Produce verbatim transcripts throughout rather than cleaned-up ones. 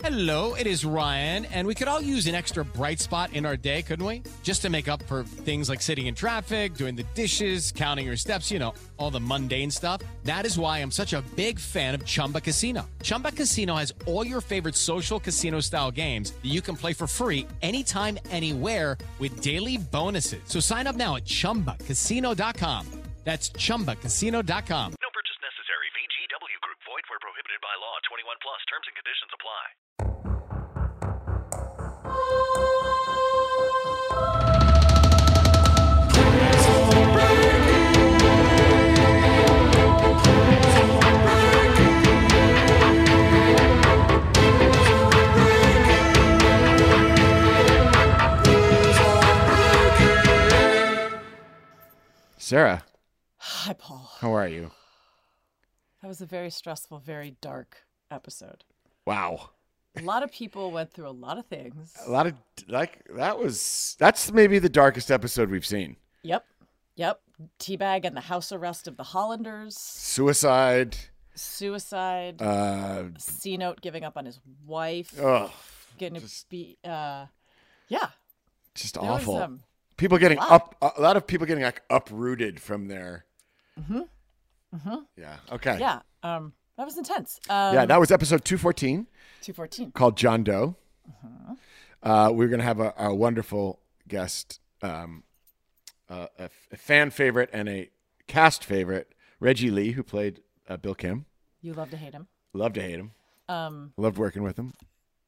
Hello, it is Ryan, and we could all use an extra bright spot in our day, couldn't we? Just to make up for things like sitting in traffic, doing the dishes, counting your steps, you know, all the mundane stuff. That is why I'm such a big fan of Chumba Casino. Chumba Casino has all your favorite social casino-style games that you can play for free anytime, anywhere with daily bonuses. So sign up now at chumba casino dot com. That's chumba casino dot com. No purchase necessary. V G W Group. Void where prohibited by law. twenty-one plus. Terms and conditions apply. Sarah, Hi, Paul. how are you? That was a very stressful, very dark episode. Wow. A lot of people went through a lot of things. A lot of, like, that was, that's maybe the darkest episode we've seen. Yep. Yep. Teabag and the house arrest of the Hollanders. Suicide. Suicide. Uh, C-Note giving up on his wife. ugh. Getting just- to be, uh, yeah. Just There was, awful. um, people getting lot. up, a lot of people getting, like, uprooted from their. Mm-hmm. Mm-hmm. Yeah. Okay. Yeah. Um, that was intense. Um, Yeah, that was episode two fourteen. two fourteen. Called John Doe. Uh, we're going to have a, a wonderful guest, um, uh, a, f- a fan favorite and a cast favorite, Reggie Lee, who played uh, Bill Kim. You love to hate him. Love to hate him. Um, Loved working with him.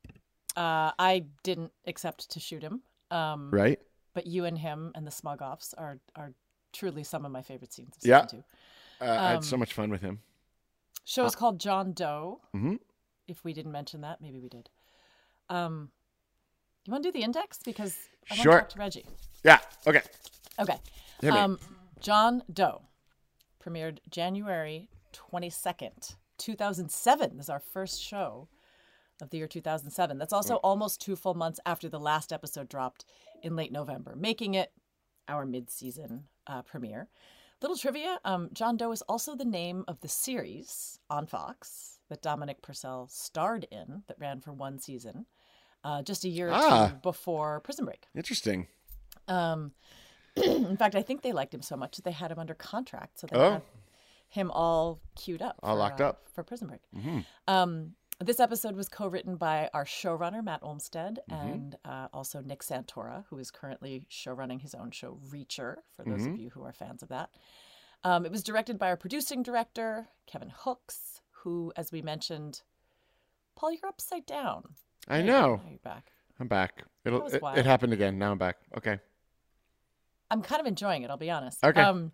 uh, I didn't accept to shoot him. Um, Right? But you and him and the smug offs are are truly some of my favorite scenes of Yeah. season two. Uh, I had Um, so much fun with him. Show is called John Doe. Mm-hmm. If we didn't mention that, maybe we did. Um, you want to do the index because I Sure. want to talk to Reggie. Yeah. Okay. Okay. Hit me. Um, John Doe premiered January twenty-second, two thousand seven. This is our first show of the year two thousand seven. That's also almost two full months after the last episode dropped in late November, making it our mid-season uh, premiere. Little trivia, um, John Doe is also the name of the series on Fox that Dominic Purcell starred in that ran for one season, uh, just a year or Ah. two before Prison Break. Interesting. Um, in fact, I think they liked him so much that they had him under contract, so they Oh. had him all queued up, All for, locked uh, up. for Prison Break. Mm-hmm. Um, this episode was co-written by our showrunner Matt Olmstead Mm-hmm. and uh, also Nick Santora, who is currently showrunning his own show Reacher. For those Mm-hmm. of you who are fans of that, um, it was directed by our producing director Kevin Hooks, who, as we mentioned, Paul, you're upside down. I There you know. go. Now you're back. I'm back. It'll. That was It, wild. it happened again. Now I'm back. Okay. I'm kind of enjoying it, I'll be honest. Okay. Um,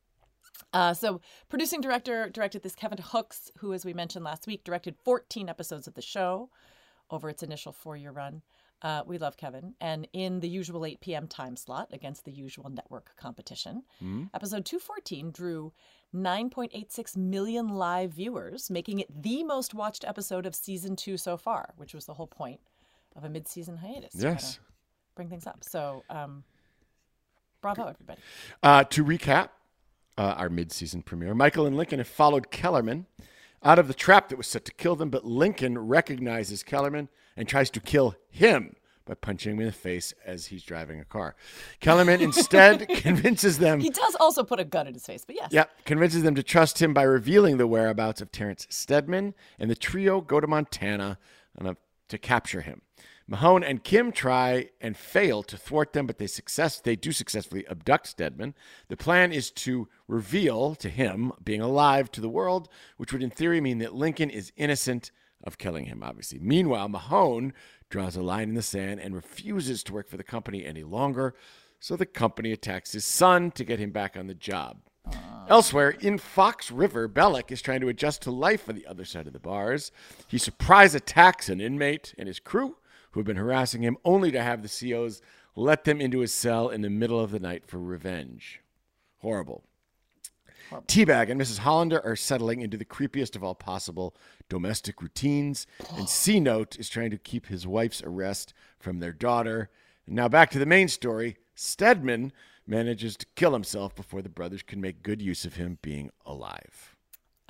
uh, so, producing director directed this Kevin Hooks, who, as we mentioned last week, directed fourteen episodes of the show over its initial four-year run. Uh, we love Kevin. And in the usual eight p.m. time slot against the usual network competition, Mm-hmm. episode two fourteen drew nine point eight six million live viewers, making it the most watched episode of season two so far, which was the whole point of a mid-season hiatus. to Yes. kinda bring things up. So, um, bravo, everybody. Uh, to recap uh, our mid-season premiere, Michael and Lincoln have followed Kellerman out of the trap that was set to kill them, but Lincoln recognizes Kellerman and tries to kill him by punching him in the face as he's driving a car. Kellerman instead convinces them. He does also put a gun in his face, but yes. Yeah, convinces them to trust him by revealing the whereabouts of Terrence Steadman, and the trio go to Montana uh, to capture him. Mahone and Kim try and fail to thwart them, but they success they do successfully abduct Steadman. The plan is to reveal to him being alive to the world, which would in theory mean that Lincoln is innocent of killing him, obviously. Meanwhile, Mahone draws a line in the sand and refuses to work for the company any longer, so the company attacks his son to get him back on the job. Elsewhere, in Fox River, Bellick is trying to adjust to life on the other side of the bars. He surprise attacks an inmate and his crew who have been harassing him, only to have the C Os let them into his cell in the middle of the night for revenge. Horrible. Horrible. Teabag and Missus Hollander are settling into the creepiest of all possible domestic routines, and C-Note is trying to keep his wife's arrest from their daughter. And now back to the main story. Steadman manages to kill himself before the brothers can make good use of him being alive.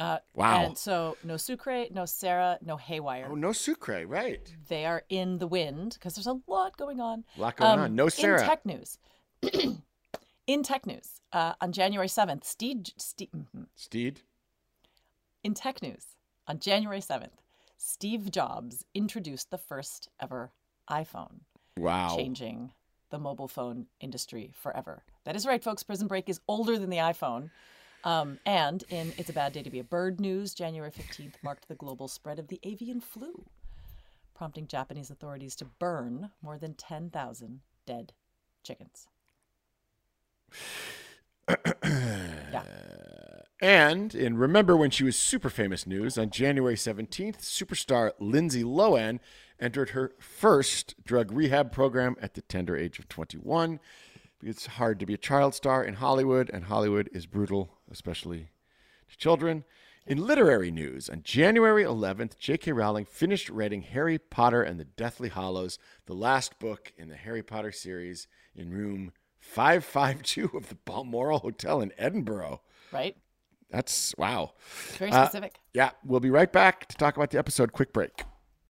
Uh, Wow. And so no Sucre, no Sarah, no Haywire. Oh, no Sucre, right. They are in the wind because there's a lot going on. A lot going Um, on. No Sarah. In tech news. in tech news, uh, on January seventh, Steve, Steve, mhm. Steed? in tech news, on January seventh, Steve Jobs introduced the first ever iPhone, Wow. changing the mobile phone industry forever. That is right, folks. Prison Break is older than the iPhone. Um, and in It's a Bad Day to Be a Bird news, January fifteenth marked the global spread of the avian flu, prompting Japanese authorities to burn more than ten thousand dead chickens. yeah. And in Remember When She Was Super Famous news, on January seventeenth, superstar Lindsay Lohan entered her first drug rehab program at the tender age of twenty-one. It's hard to be a child star in Hollywood, and Hollywood is brutal, especially to children. In literary news, on January eleventh, J K. Rowling finished writing Harry Potter and the Deathly Hallows, the last book in the Harry Potter series, in room five five two of the Balmoral Hotel in Edinburgh. Right? That's, wow. Very Uh, specific. Yeah, we'll be right back to talk about the episode. Quick break.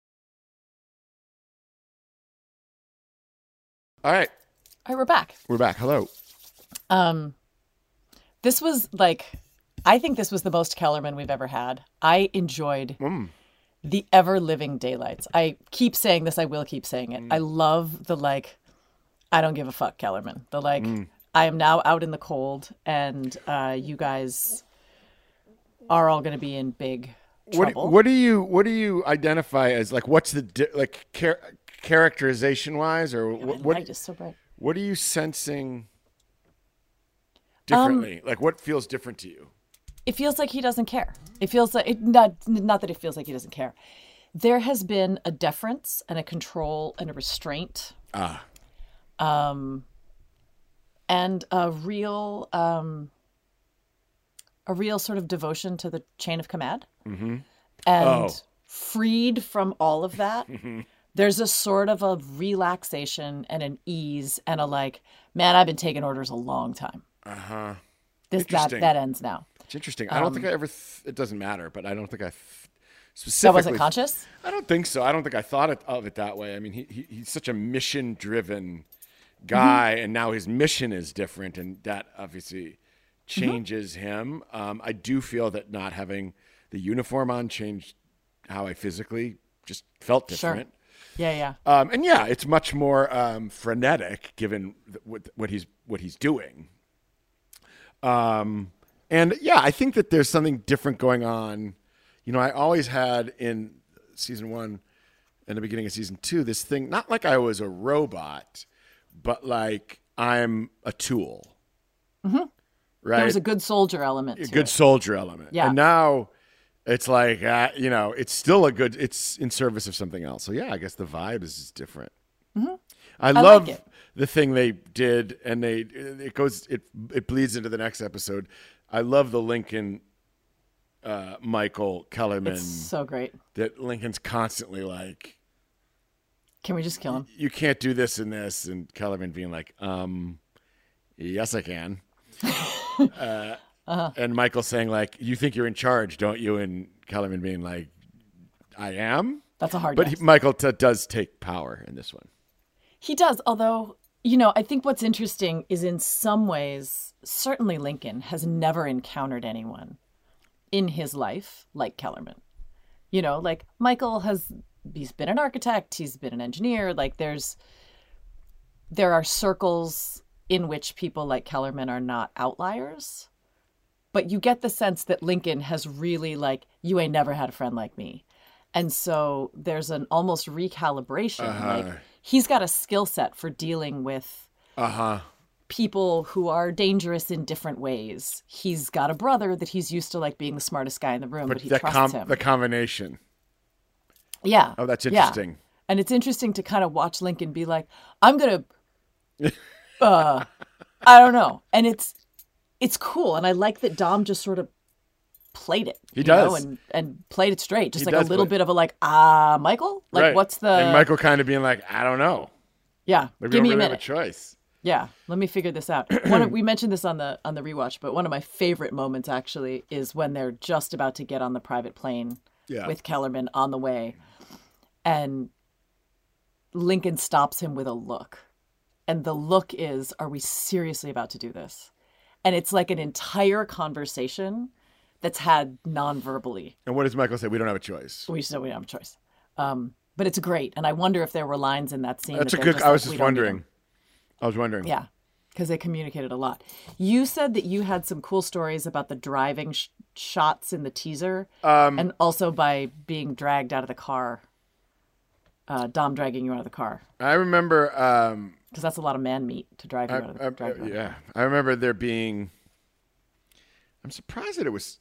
All right, All right, we're back. we're back. Hello. Um, this was like, I think this was the most Kellerman we've ever had. I enjoyed Mm. the ever living daylights. I keep saying this. I will keep saying it. Mm. I love the like, I don't give a fuck Kellerman. The like, I am now out in the cold, and uh, you guys are all going to be in big What, trouble. what do you what do you identify as, like, what's the di- like char- characterization wise, or My what what, light is so bright. what are you sensing Um, differently? Like, what feels different to you? It feels like he doesn't care. It feels like it, not not that it feels like he doesn't care. There has been a deference and a control and a restraint, Ah, um, and a real um, a real sort of devotion to the chain of command, mm-hmm. and Oh. freed from all of that. There's a sort of a relaxation and an ease and a like, man, I've been taking orders a long time. uh huh. This that Interesting. that ends now. It's interesting. I don't think I ever. Th- it doesn't matter, but I don't think I th- specifically. That wasn't conscious? I don't think so. I don't think I thought it, of it that way. I mean, he, he he's such a mission-driven guy, and now his mission is different, and that obviously changes him. Um, I do feel that not having the uniform on changed how I physically just felt Sure. different. Yeah, yeah. Um, and yeah, it's much more um, frenetic given th- what, what he's what he's doing. Um, and yeah, I think that there's something different going on. You know, I always had in season one and the beginning of season two this thing, not like I was a robot, but like I'm a tool. Mm-hmm. Right? There was a good soldier element a to good it. soldier element. Yeah. And now it's like, uh, you know, it's still a good, it's in service of something else. So yeah, I guess the vibe is different. Mm-hmm. I, I love like it. the thing they did, and they, it goes, it, it bleeds into the next episode. I love the Lincoln, uh, Michael Kellerman, It's so great. that Lincoln's constantly like, Can we just kill him? you can't do this and this. And Kellerman being like, um, yes, I can. uh, Uh-huh. And Michael saying like, you think you're in charge, don't you? And Kellerman being like, I am. That's a hard But yes. he, Michael t- does take power in this one. He does, although, you know, I think what's interesting is in some ways, certainly Lincoln has never encountered anyone in his life like Kellerman. You know, like Michael has, he's been an architect, he's been an engineer. Like there's, there are circles in which people like Kellerman are not outliers. But you get the sense that Lincoln has really like, you ain't never had a friend like me. And so there's an almost recalibration. Uh-huh. Like he's got a skill set for dealing with Uh-huh. people who are dangerous in different ways. He's got a brother that he's used to like being the smartest guy in the room, but, But he the, trusts com- him. the combination. Yeah. Oh, that's Yeah. interesting. And it's interesting to kind of watch Lincoln be like, I'm going to, uh, I don't know. And it's, it's cool. And I like that Dom just sort of played it. He you does. know, and, and played it straight. Just He like a does little play- bit of a like, ah, Michael? Like Right. what's the, And Michael kind of being like, I don't know. yeah, Maybe give I me don't a really minute. have a choice. Yeah, let me figure this out. One of, we mentioned this on the on the rewatch, but one of my favorite moments actually is when they're just about to get on the private plane Yeah. with Kellerman on the way, and Lincoln stops him with a look, and the look is, "Are we seriously about to do this?" And it's like an entire conversation that's had non-verbally. And what does Michael say? We don't have a choice. We still we don't have a choice. Um, but it's great, and I wonder if there were lines in that scene. That's that a they're good. just I was like, "We just don't need wondering. them." I was wondering. Yeah, because they communicated a lot. You said that you had some cool stories about the driving sh- shots in the teaser, Um, and also by being dragged out of the car. Uh, Dom dragging you out of the car, I remember. Um, because that's a lot of man meat to drive you I, out of the I- drag you out of the yeah, car. I remember there being. I'm surprised that it was.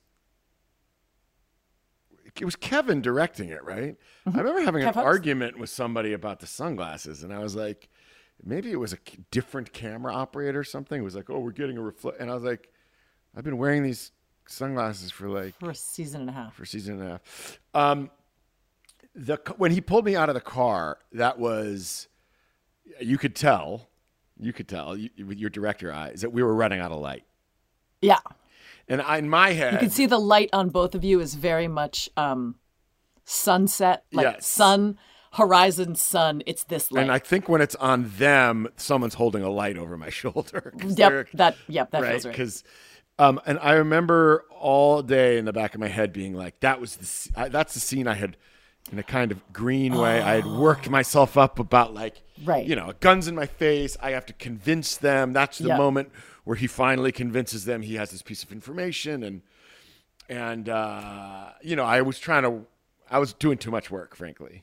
It was Kevin directing it, right? I remember having Kev an Hooks. argument with somebody about the sunglasses, and I was like, maybe it was a k- different camera operator or something. It was like, oh, we're getting a reflect, and I was like, I've been wearing these sunglasses for like For a season and a half. for a season and a half. Um, the when he pulled me out of the car, that was you could tell, you could tell you, with your director eyes that we were running out of light. Yeah, And I, in my head, you can see the light on both of you is very much um, sunset, like Yes. sun, horizon, sun. It's this light. and I think when it's on them, someone's holding a light over my shoulder. 'Cause yep, they're- that yep, that right? feels right. Because, um, and I remember all day in the back of my head being like, that was the s- I, that's the scene I had, in a kind of green way, I had worked myself up about like, Right. you know, guns in my face. I have to convince them. That's the Yeah. moment where he finally convinces them he has this piece of information, and and uh, you know, I was trying to, I was doing too much work, frankly.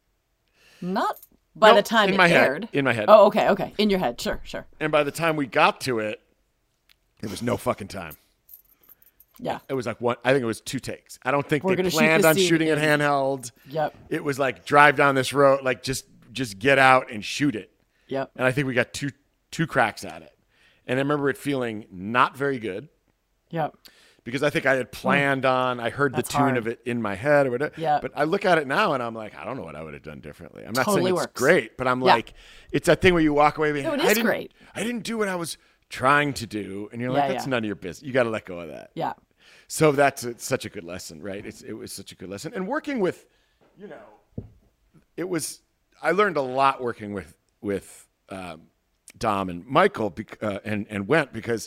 Not by No, the time in it my head, aired. in my head. Oh, okay, okay. In your head, sure, sure. And by the time we got to it, it was no fucking time. Yeah. It was like one. I think it was two takes. I don't think We're they gonna shoot planned the on scene shooting it in- handheld. Yep. It was like drive down this road, like just just get out and shoot it. Yep. And I think we got two two cracks at it. And I remember it feeling not very good Yep. because I think I had planned on. I heard That's the tune hard. of it in my head or whatever. Yeah. But I look at it now and I'm like, I don't know what I would have done differently. I'm not Totally saying it's works. great, but I'm Yeah. like, it's that thing where you walk away being, No, it I is didn't, great. I didn't do what I was trying to do, and you're like, Yeah, that's yeah. none of your business. You got to let go of that. Yeah. So that's a, such a good lesson, right? It's, it was such a good lesson. And working with, you know, it was, I learned a lot working with, with um, Dom and Michael bec- uh, and, and Went, because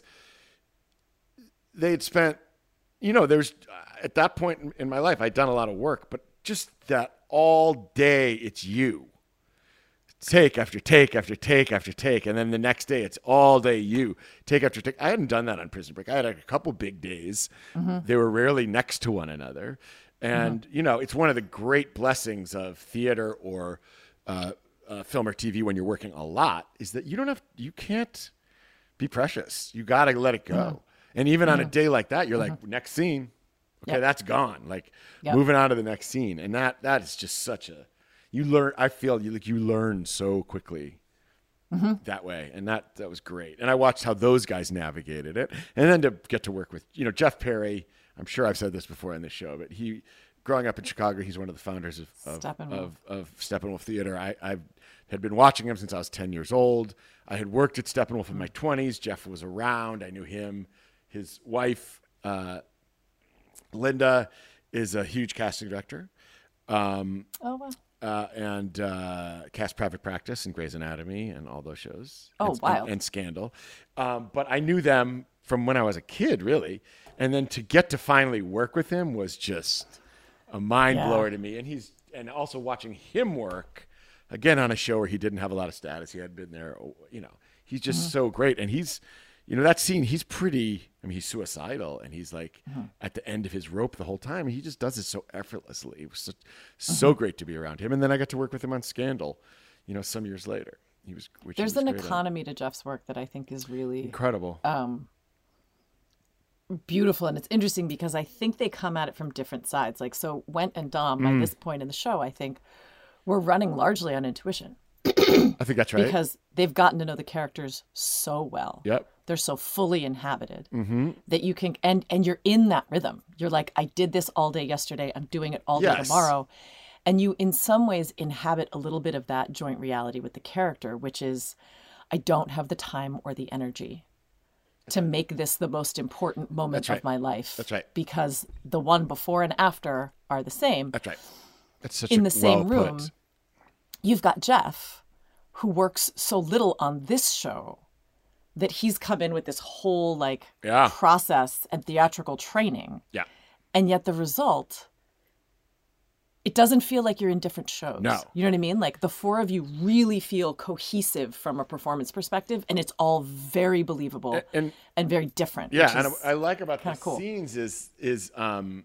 they had spent, you know, there's, at that point in, in my life, I'd done a lot of work, but just that all day it's you. Take after take after take after take, and then the next day it's all day you take after take. I hadn't done that on Prison Break. I had a couple big days. They were rarely next to one another, and you know, it's one of the great blessings of theater or uh, uh, film or T V when you're working a lot is that you don't have, you can't be precious. You got to let it go. And even on a day like that, you're like, next scene, okay, Yep. that's gone. Like Yep. moving on to the next scene, and that that is just such a you learn. I feel you like you learn so quickly that way, and that that was great. And I watched how those guys navigated it, and then to get to work with you know Jeff Perry. I'm sure I've said this before in this show, but he, growing up in Chicago, he's one of the founders of of Steppenwolf. of, of Steppenwolf Theater. I I had been watching him since I was ten years old. I had worked at Steppenwolf in my twenties. Jeff was around. I knew him. His wife, uh, Linda, is a huge casting director. Um, Oh wow. uh, and uh, cast Private Practice and Grey's Anatomy and all those shows. Oh, and, wild. And, and Scandal. Um, but I knew them from when I was a kid, really. And then to get to finally work with him was just a mind Yeah. blower to me. And he's and also watching him work again on a show where he didn't have a lot of status. He had been there, you know. He's just Mm-hmm. so great, and he's. You know, that scene, he's pretty, I mean, he's suicidal, and he's like Mm-hmm. at the end of his rope the whole time. He just does it so effortlessly. It was so, so Mm-hmm. great to be around him. And then I got to work with him on Scandal, you know, some years later. He was, which he There's was an great on. economy to Jeff's work that I think is really Incredible. beautiful, and it's interesting because I think they come at it from different sides. Like, so Went and Dom, Mm. by this point in the show, I think, were running largely on intuition I think that's right. because they've gotten to know the characters so well. Yep. They're so fully inhabited Mm-hmm. that you can, and and you're in that rhythm. You're like, I did this all day yesterday. I'm doing it all day Yes. tomorrow. And you, in some ways, inhabit a little bit of that joint reality with the character, which is, I don't have the time or the energy to make this the most important moment That's right. of my life. That's right. Because the one before and after are the same. That's right. That's such In a the same well room, put. you've got Jeff, who works so little on this show that he's come in with this whole like Yeah. process and theatrical training. Yeah. And yet the result, it doesn't feel like you're in different shows. No. You know what I mean? Like the four of you really feel cohesive from a performance perspective, and it's all very believable And- and, very different. Yeah, which and is what I like about the kinda cool. scenes is is um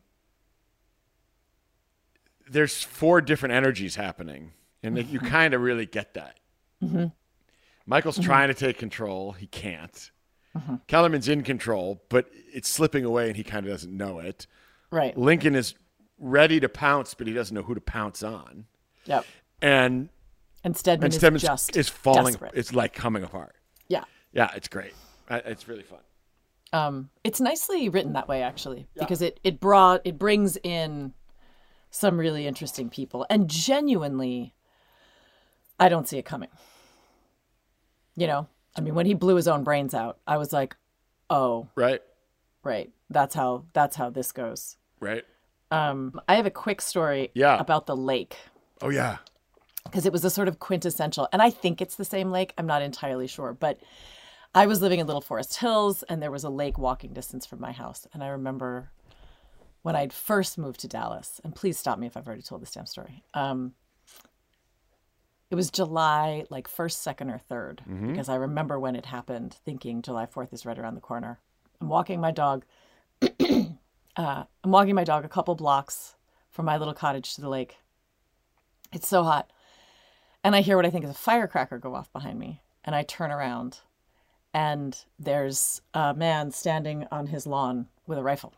there's four different energies happening, and that you Mm-hmm. kind of really get that. Michael's trying to take control, he can't. Mm-hmm. Kellerman's in control, but it's slipping away, and he kind of doesn't know it. Right. Lincoln is ready to pounce, but he doesn't know who to pounce on. Yep. And And Stedman and is Stedman's just is falling. desperate. It's like coming apart. Yeah. Yeah, it's great. I- It's really fun. Um, it's nicely written that way, actually, because it it brought it brings in some really interesting people, and genuinely, I don't see it coming. You know, I mean, when he blew his own brains out, I was like, "Oh, Right, right, that's how that's how this goes." right. Um, I have a quick story Yeah. about the lake Oh yeah. because it was a sort of quintessential, and I think it's the same lake. I'm not entirely sure, but I was living in Little Forest Hills, and there was a lake walking distance from my house. And I remember when I'd first moved to Dallas, and please stop me if I've already told this damn story. Um, it was July, like first, second, or third, because I remember when it happened, thinking July fourth is right around the corner. I'm walking my dog. uh, I'm walking my dog a couple blocks from my little cottage to the lake. It's so hot. And I hear what I think is a firecracker go off behind me. And I turn around, and there's a man standing on his lawn with a rifle.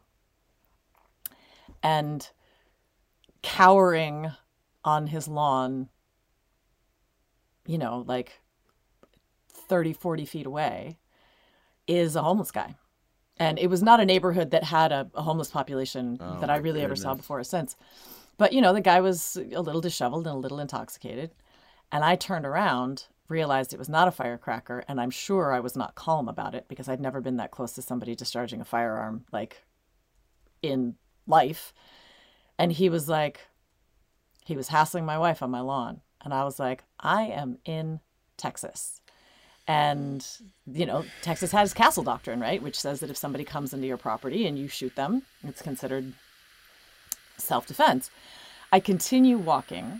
And cowering on his lawn, you know, like thirty, forty feet away, is a homeless guy. And it was not a neighborhood that had a, a homeless population Oh, that I my really ever saw goodness. before or since. But, you know, the guy was a little disheveled and a little intoxicated. And I turned around, realized it was not a firecracker, and I'm sure I was not calm about it because I'd never been that close to somebody discharging a firearm, like, in life. And he was like, he was hassling my wife on my lawn. And I was like, I am in Texas. And, you know, Texas has castle doctrine, right? Which says that if somebody comes into your property and you shoot them, it's considered self-defense. I continue walking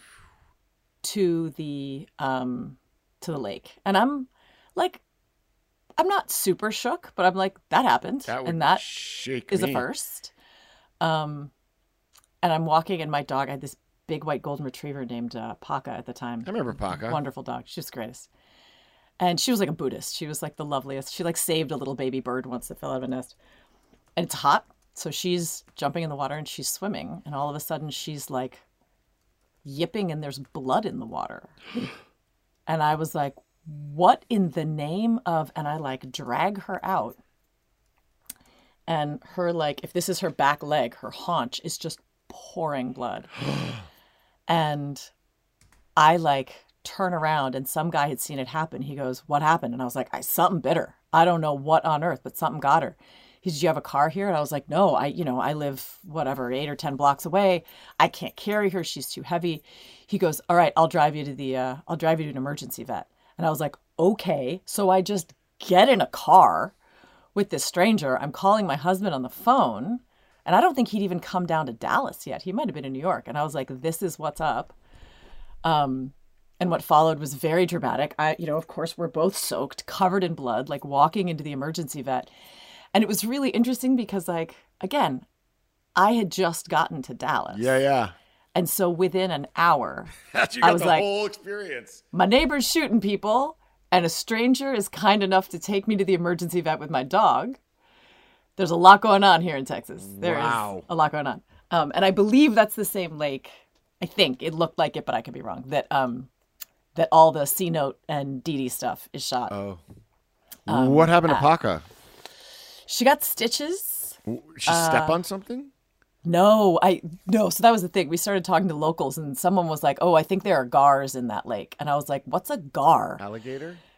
to the um, to the lake, and I'm like, I'm not super shook, but I'm like, that happened, That would and that shake is me. a first. Um, and I'm walking, and my dog, I had this big white golden retriever named uh, Paka at the time. I remember Paca. Wonderful dog. She was the greatest. And she was like a Buddhist. She was like the loveliest. She like saved a little baby bird once that fell out of a nest. And it's hot. So she's jumping in the water and she's swimming. And all of a sudden she's like yipping and there's blood in the water. And I was like, what in the name of, and I like drag her out. And her like, if this is her back leg, her haunch is just pouring blood. And I like turn around and some guy had seen it happen. He goes, what happened? And I was like, I something bit her. I don't know what on earth, but something got her. He said, do you have a car here? And I was like, no, I, you know, I live whatever, eight or ten blocks away. I can't carry her. She's too heavy. He goes, all right, I'll drive you to the, uh, I'll drive you to an emergency vet. And I was like, okay. So I just get in a car with this stranger. I'm calling my husband on the phone. And I don't think he'd even come down to Dallas yet. He might have been in New York. And I was like, this is what's up. Um, and what followed was very dramatic. I, you know, of course, we're both soaked, covered in blood, like walking into the emergency vet. And it was really interesting because, like, again, I had just gotten to Dallas. Yeah, yeah. And so within an hour, That's you I got was the like- whole experience. my neighbor's shooting people, and a stranger is kind enough to take me to the emergency vet with my dog. There's a lot going on here in Texas. There is Wow. a lot going on. Um, and I believe that's the same lake. I think it looked like it, but I could be wrong. That um, that all the C Note and Dee Dee stuff is shot. Oh. Um, what happened to uh, Paca? She got stitches. She step on something? No, I no. So that was the thing. We started talking to locals, and someone was like, "Oh, I think there are gars in that lake," and I was like, "What's a gar?" Alligator?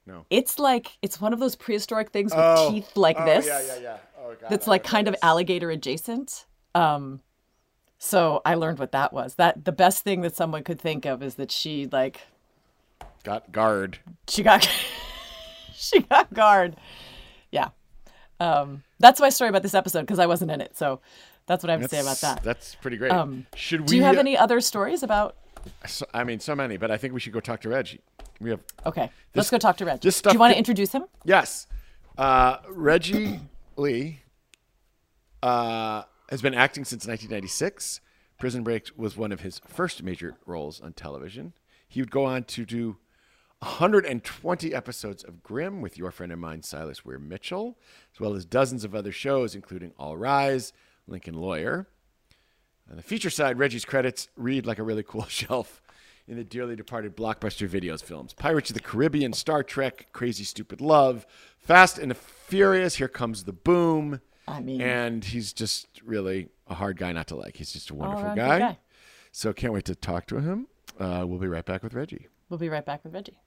No. It's like it's one of those prehistoric things with Oh. teeth like Oh, this. yeah, yeah, yeah. Oh, God. That's I like remember kind of this. alligator adjacent. Um, so I learned what that was. That the best thing that someone could think of is that she like Got guard. she got she got guard. Yeah. Um, that's my story about this episode because I wasn't in it. So that's what I have to say about That's- that. That's pretty great. Um, should we? Do you have any other stories about? So, I mean, so many, but I think we should go talk to Reggie. We have Okay, let's go talk to Reg. this Do stuff you want to could- introduce him? yes, uh, Reggie Lee uh, has been acting since nineteen ninety-six. Prison Break was one of his first major roles on television. He would go on to do one hundred twenty episodes of Grimm with your friend of mine, Silas Weir Mitchell, as well as dozens of other shows, including All Rise, Lincoln Lawyer. On the feature side, Reggie's credits read like a really cool shelf in the dearly departed Blockbuster Videos films. Pirates of the Caribbean, Star Trek, Crazy Stupid Love, Fast and the Furious, Here Comes the Boom. I mean, And he's just really a hard guy not to like. He's just a wonderful all-around good guy. guy. So can't wait to talk to him. Uh, we'll be right back with Reggie. We'll be right back with Reggie.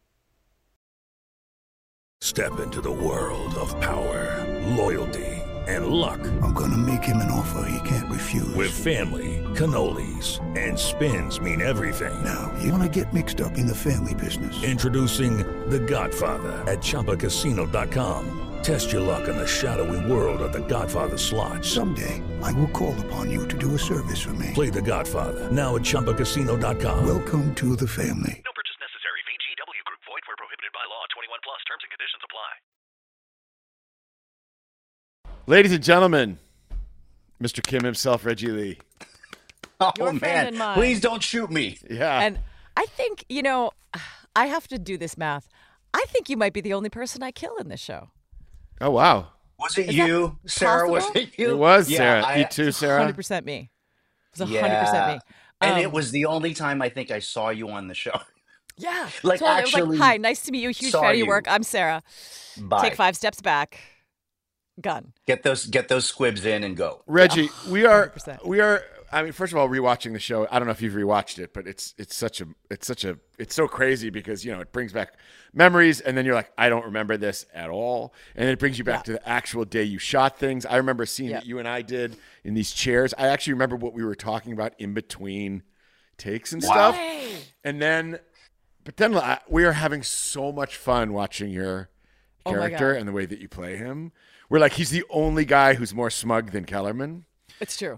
Step into the world of power, loyalty, and luck. I'm gonna make him an offer he can't refuse. With family, cannolis, and spins mean everything. Now, you wanna get mixed up in the family business. Introducing The Godfather at Chumba Casino dot com. Test your luck in the shadowy world of The Godfather slot. Someday, I will call upon you to do a service for me. Play The Godfather now at Chumba Casino dot com. Welcome to the family. No purchase necessary. V G W Group. Void where prohibited by law. twenty-one plus. Terms and conditions apply. Ladies and gentlemen, Mister Kim himself, Reggie Lee. Oh Your friend man, and mine. please don't shoot me. Yeah. And I think, you know, I have to do this math. I think you might be the only person I kill in this show. oh, wow. Was it Is that you, Sarah? Was possible? it you? It was Yeah, Sarah. I- you too, Sarah? one hundred percent me. It was one hundred Yeah. percent me. And Um, it was the only time I think I saw you on the show. Yeah. Like, totally. It was actually like, hi, nice to meet you. Huge saw fan of your you. work. I'm Sarah. Bye. Take five steps back. Gun. Get those get those squibs in and go. Reggie, we are one hundred percent. we are I mean, first of all, rewatching the show. I don't know if you've rewatched it, but it's it's such a it's such a it's so crazy because you know it brings back memories, and then you're like, I don't remember this at all, and then it brings you back to the actual day you shot things. I remember a scene Yeah. that you and I did in these chairs. I actually remember what we were talking about in between takes and Wow. stuff, and then, but then uh, we are having so much fun watching your Oh my character God. and the way that you play him. We're like, he's the only guy who's more smug than Kellerman. It's true.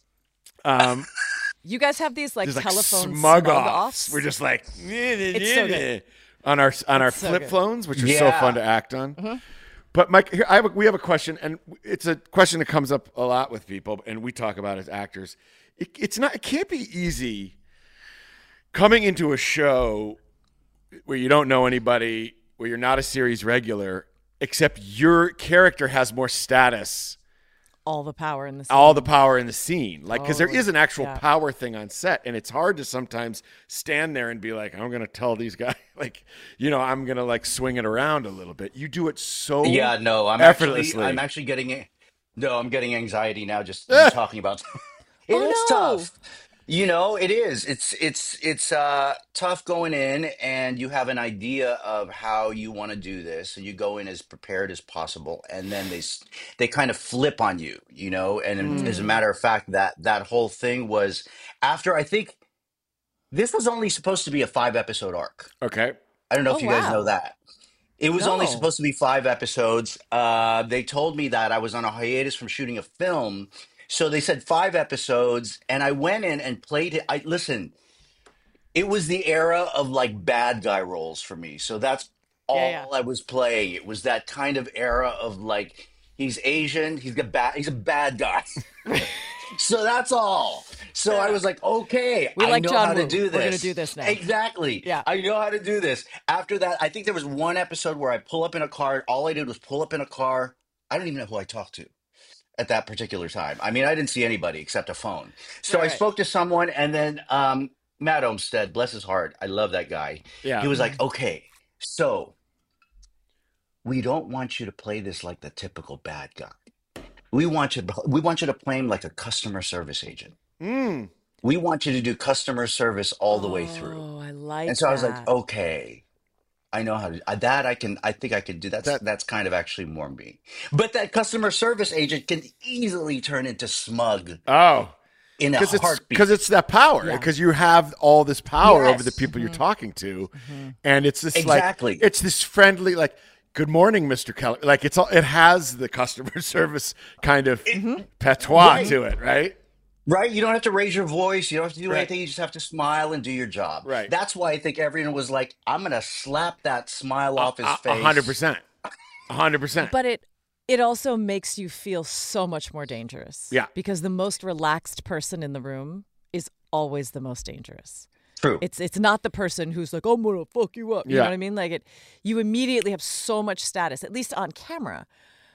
Um, You guys have these like There's like telephone smug, smug, offs. We're just like It's so good. on our on our It's so flip good. phones, which are so Yeah. fun to act on. But Mike, here, I have a, we have a question, and it's a question that comes up a lot with people, and we talk about as actors. It, it's not. It can't be easy coming into a show where you don't know anybody, where you're not a series regular, except your character has more status, all the power in the scene. all the power in the scene. Like, because there Totally. is an actual Yeah. power thing on set, and it's hard to sometimes stand there and be like, I'm going to tell these guys, like, you know, I'm going to like swing it around a little bit. You do it so Yeah, no, I'm effortlessly. actually I'm actually getting it. No, I'm getting anxiety now just just talking about it Oh, is no. tough. You know, it is. It's it's it's uh tough going in and you have an idea of how you want to do this and you go in as prepared as possible and then they s- they kind of flip on you, you know, and as a matter of fact that that whole thing was after I think this was only supposed to be a five episode arc. Okay. I don't know Oh, if you guys wow. know that. It was only No. supposed to be five episodes. Uh, they told me that I was on a hiatus from shooting a film. So they said five episodes, and I went in and played it. I listen, it was the era of like bad guy roles for me. So that's all Yeah, yeah. I was playing. It was that kind of era of like he's Asian, he's got bad he's a bad guy. So that's all. So I was like, okay, We I like know John how to Woo. do We're this. gonna do this now. Exactly. Yeah. I know how to do this. After that, I think there was one episode where I pull up in a car. All I did was pull up in a car. I don't even know who I talked to at that particular time. I mean, I didn't see anybody except a phone. So I Right. spoke to someone, and then um, Matt Olmstead, bless his heart, I love that guy. Yeah. He was like, okay, so we don't want you to play this like the typical bad guy. We want you to, we want you to play him like a customer service agent. Mm. We want you to do customer service all the way through. Oh, I like And so I was like, that. okay, I know how to uh, that. I can. I think I could do that's That that's kind of actually more me. But that customer service agent can easily turn into smug oh, in a because it's heartbeat. because it's that power. Yeah. Because you have all this power over the Yes. people Mm-hmm. you're talking to, and it's this Exactly. like it's this friendly like. Good morning, Mister Keller. Like it's all. It has the customer service kind of patois Right. to it, right? Right? You don't have to raise your voice. You don't have to do Right. anything. You just have to smile and do your job. Right. That's why I think everyone was like, I'm going to slap that smile off his A face. hundred percent. A hundred percent. But it it also makes you feel so much more dangerous. Yeah. Because the most relaxed person in the room is always the most dangerous. True. It's it's not the person who's like, I'm gonna fuck you up. You Yeah. know what I mean? Like it you immediately have so much status, at least on camera.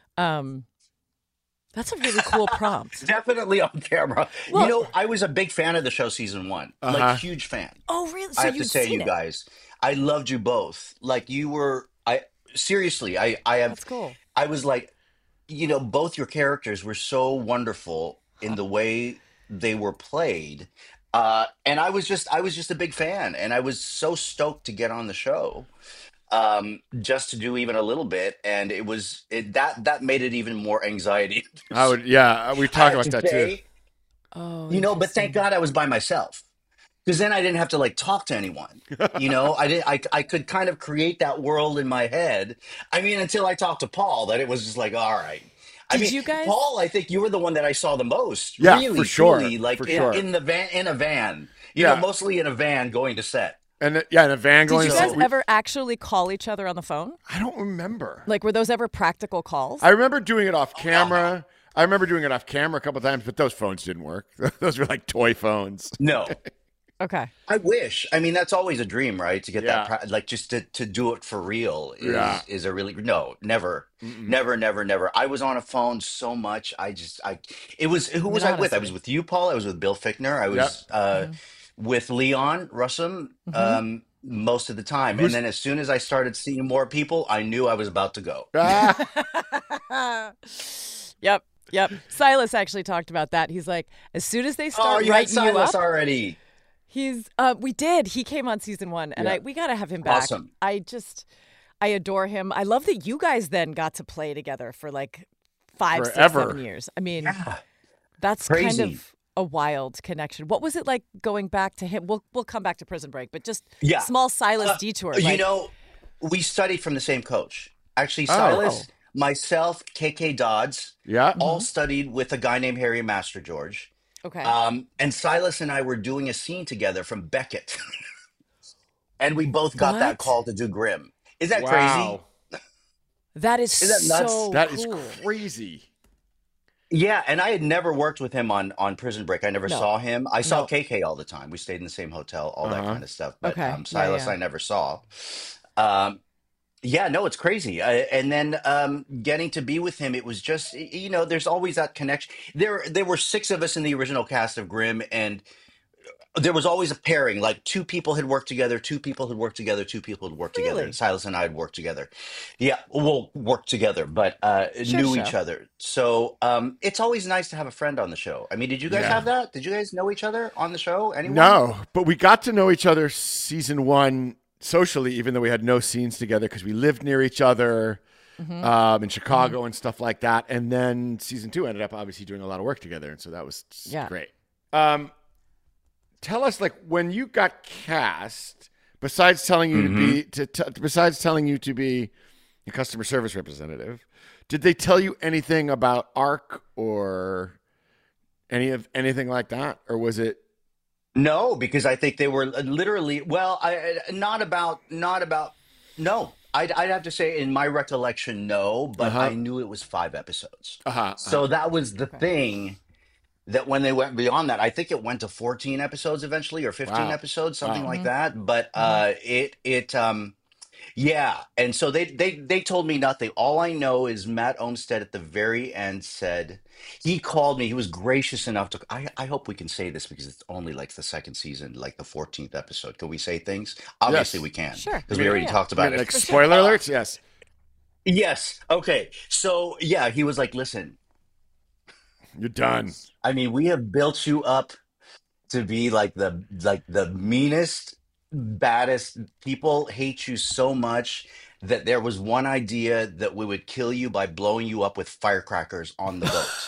Um that's a really cool prompt. Definitely on camera. Well- you know, I was a big fan of the show season one. Uh-huh. Like, huge fan. Oh really? So I have to you've say, seen you it. guys, I loved you both. Like, you were, I seriously, I, I have, That's cool. I was like, you know, both your characters were so wonderful in the way they were played. Uh, and I was just, I was just a big fan, and I was so stoked to get on the show, um, just to do even a little bit. And it was it, that that made it even more anxiety. I would. Yeah, we I talk have about to that too. say, Oh you know, but thank interesting. God I was by myself. Because then I didn't have to like talk to anyone. You know, I didn't. I I could kind of create that world in my head. I mean, until I talked to Paul, that it was just like, all right. I Did mean, you guys- Paul, I think you were the one that I saw the most. Yeah, really, for sure, truly, like for in, sure. in the van, in a van. You Yeah. know, mostly in a van going to set. And uh, yeah, in a van Did going. you to- guys we- ever actually call each other on the phone? I don't remember. Like were those ever practical calls? I remember doing it off camera. I remember doing it off camera a couple times, but those phones didn't work. Those were like toy phones. No, Okay. I wish. I mean, that's always a dream, right? To get Yeah. that, pra- like, just to, to do it for real is Yeah. is a really no, never, never, never, never. I was on a phone so much. I just, I, it was who was I with? I honestly. was with you, Paul. I was with Bill Fichtner. I was uh, with Leon Russum um, most of the time. And then as soon as I started seeing more people, I knew I was about to go. Ah, Yep. Yep. Silas actually talked about that. He's like, as soon as they Oh, start you had writing you Silas up, already. he's uh we did. He came on season one and Yeah. I we gotta have him back. Awesome. I just I adore him. I love that you guys then got to play together for like five, six, Forever. seven years. I mean, Yeah. that's Crazy. kind of a wild connection. What was it like going back to him? We'll we'll come back to Prison Break, but just Yeah. small Silas Uh, detour. You like- know, we studied from the same coach. Actually, Oh. Silas, myself, K K Dodds, yeah. all studied with a guy named Harry Master George. okay. Um, and Silas and I were doing a scene together from Beckett. And we both got that What? call to do Grimm. Is that Wow. that is, is that nuts? so That is cool. crazy. crazy? Yeah, and I had never worked with him on, on Prison Break. I never No. saw him. I saw No. K K all the time. We stayed in the same hotel, all that Uh-huh. kind of stuff. But Okay. um, Yeah, Silas yeah. I never saw. Um, Yeah, no, it's crazy. Uh, and then um, getting to be with him, it was just, y- you know, there's always that connection. There, there were six of us in the original cast of Grimm, and there was always a pairing. Like two people had worked together, two people had worked together, two people had worked together. Really? And Silas and I had worked together. Yeah, we'll work together, but uh, Sure, knew sure. each other. So um, it's always nice to have a friend on the show. I mean, did you guys Yeah. have that? Did you guys know each other on the show? Anyone? No, but we got to know each other season one socially, even though we had no scenes together because we lived near each other Mm-hmm. um, in Chicago and stuff like that. And then season two ended up obviously doing a lot of work together, and so that was s- Yeah. great. Um, tell us, like, when you got cast, besides telling you to be to, to besides telling you to be a customer service representative, did they tell you anything about ARC or any of anything like that, or was it? No, because I think they were literally well, I not about not about no. I'd I'd have to say in my recollection, no, but Uh-huh. I knew it was five episodes. Uh-huh, So that was the thing that when they went beyond that, I think it went to fourteen episodes eventually or fifteen Wow. episodes, something Wow. like that. But uh, it it um yeah, and so they they they told me nothing. All I know is Matt Olmstead at the very end said he called me. He was gracious enough to. I I hope we can say this because it's only like the second season, like the fourteenth episode. Can we say things? Obviously, Yes. we can. Sure. because we Yeah, already yeah. talked I about mean, it. like spoiler alerts? Yes. Yes. Okay. So yeah, he was like, "Listen, You're done. I mean, we have built you up to be like the like the meanest, baddest. People hate you so much that there was one idea that we would kill you by blowing you up with firecrackers on the boat.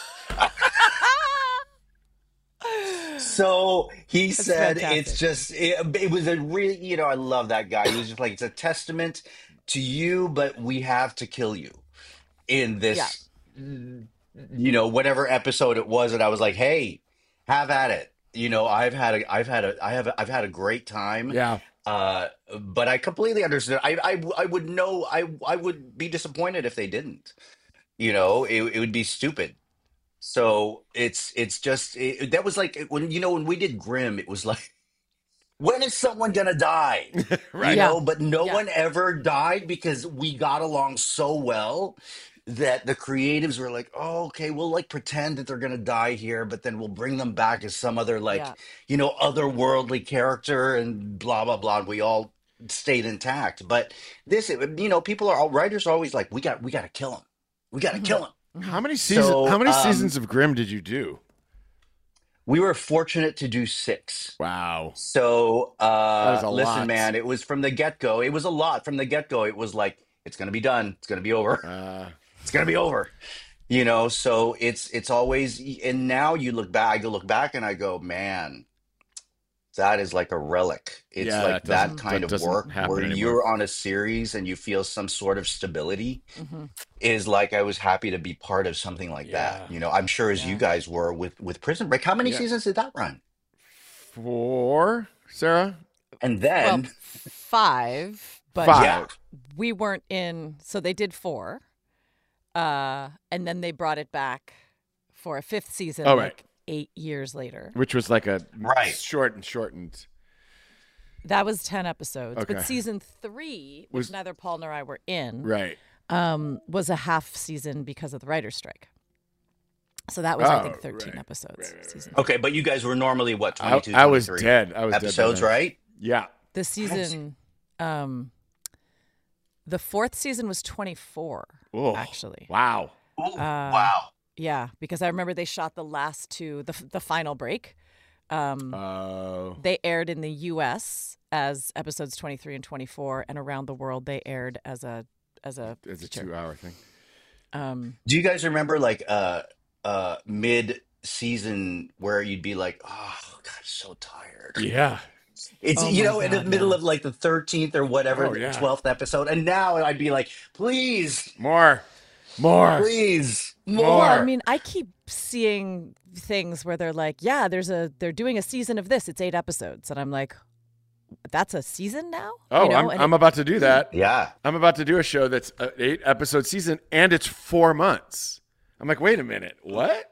So he That's said, it's fantastic. just, it, it was a really, you know, I love that guy. He was just like, it's a testament to you, but we have to kill you in Yeah. this, you know, whatever episode it was. And I was like, hey, have at it. You know, I've had a, I've had a, I have, I've had a great time. Yeah. Uh, but I completely understood. I, I, I would know, I, I would be disappointed if they didn't, you know, it, it would be stupid. So it's it's just it, that was like when you know when we did Grimm, it was like when is someone gonna die? You Right. Yeah. know, but no Yeah. one ever died because we got along so well that the creatives were like, oh, okay, we'll like pretend that they're gonna die here, but then we'll bring them back as some other like Yeah. you know otherworldly character and blah blah blah. And we all stayed intact, but this, it, you know, people are all writers are always like, we got we got to kill him, we got to Mhm. kill him. How many seasons? So How many um, seasons of Grimm did you do? we were fortunate to do six. Wow, So, that is uh, a listen, lot. man, it was from the get go. It was a lot from the get go. It was like, it's going to be done. It's going to be over. Uh, It's going to be over. You know, so it's, it's always, and now you look back, I look back and I go, man, that is like a relic. It's yeah, like that that doesn't kind that of doesn't work happen where anymore. you're on a series and you feel some sort of stability Mhm. is like, I was happy to be part of something like Yeah, that. You know, I'm sure as you Yeah. guys were with, with Prison Break. How many yeah. seasons did that run? Four, Sarah. And Well, then, five, but Five. yeah. we weren't in. So they did four, uh, and then they brought it back for a fifth season, Oh, like right. eight years later. Which was like a Right. short and shortened. That was ten episodes. Okay. But season three, which Was- neither Paul nor I were in, Right. um, was a half season because of the writer's strike. So that was, I Oh, think, thirteen right. episodes. Right, right, right, Season Okay, but you guys were normally what, I, twenty-two, I was twenty-three dead. I was episodes, dead by then. right? Yeah. The season, um, the fourth season was twenty-four, Oh, actually. Wow. Ooh, Uh, wow. Yeah, because I remember they shot the last two, the the final break. Um, Oh. they aired in the U S as episodes twenty-three and twenty-four, and around the world they aired as a as a It's a feature. two-hour thing. Um, Do you guys remember like uh uh mid season where you'd be like, oh God, I'm so tired. Yeah. It's Oh you my know in the God, middle yeah. of like the thirteenth or whatever, Oh, the yeah. twelfth episode. And now I'd be like, please, More. More. please, More. more. well, I mean, I keep seeing things where they're like, yeah, there's a they're doing a season of this. It's eight episodes, and I'm like, that's a season now. Oh, You know? I'm, And I'm it- about to do that. Yeah. I'm about to do a show that's an eight episode season and it's four months. I'm like, wait a minute, what?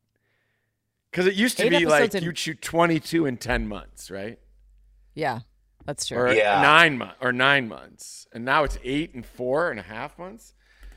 Because it used to Eight be like episodes in- you'd shoot twenty-two in ten months, right? yeah, that's true. Or Yeah. nine months, or nine months, and now it's eight and four and a half months.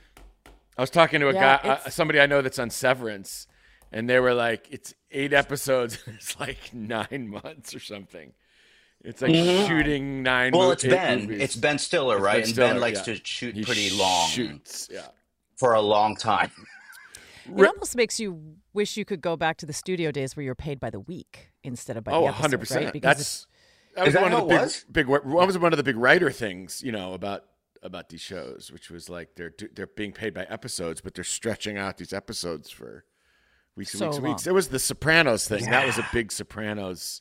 I was talking to a Yeah, guy, uh, it's- somebody I know that's on Severance, and they were like, it's eight episodes, and it's like nine months or something. It's like shooting nine. Well, mo- it's eight Ben. movies. It's Ben Stiller, It's right? Ben and Stiller, Ben likes yeah. to shoot He pretty long Shoots, yeah. for a long time. It almost makes you wish you could go back to the studio days where you're paid by the week instead of by Oh, the one episode, hundred percent. right? Because That's that was Is that one how of the it big, was? big. What was one of the big writer things, you know, about about these shows, which was like they're they're being paid by episodes, but they're stretching out these episodes for weeks and So weeks and weeks. long. It was the Sopranos thing. That was a big Sopranos,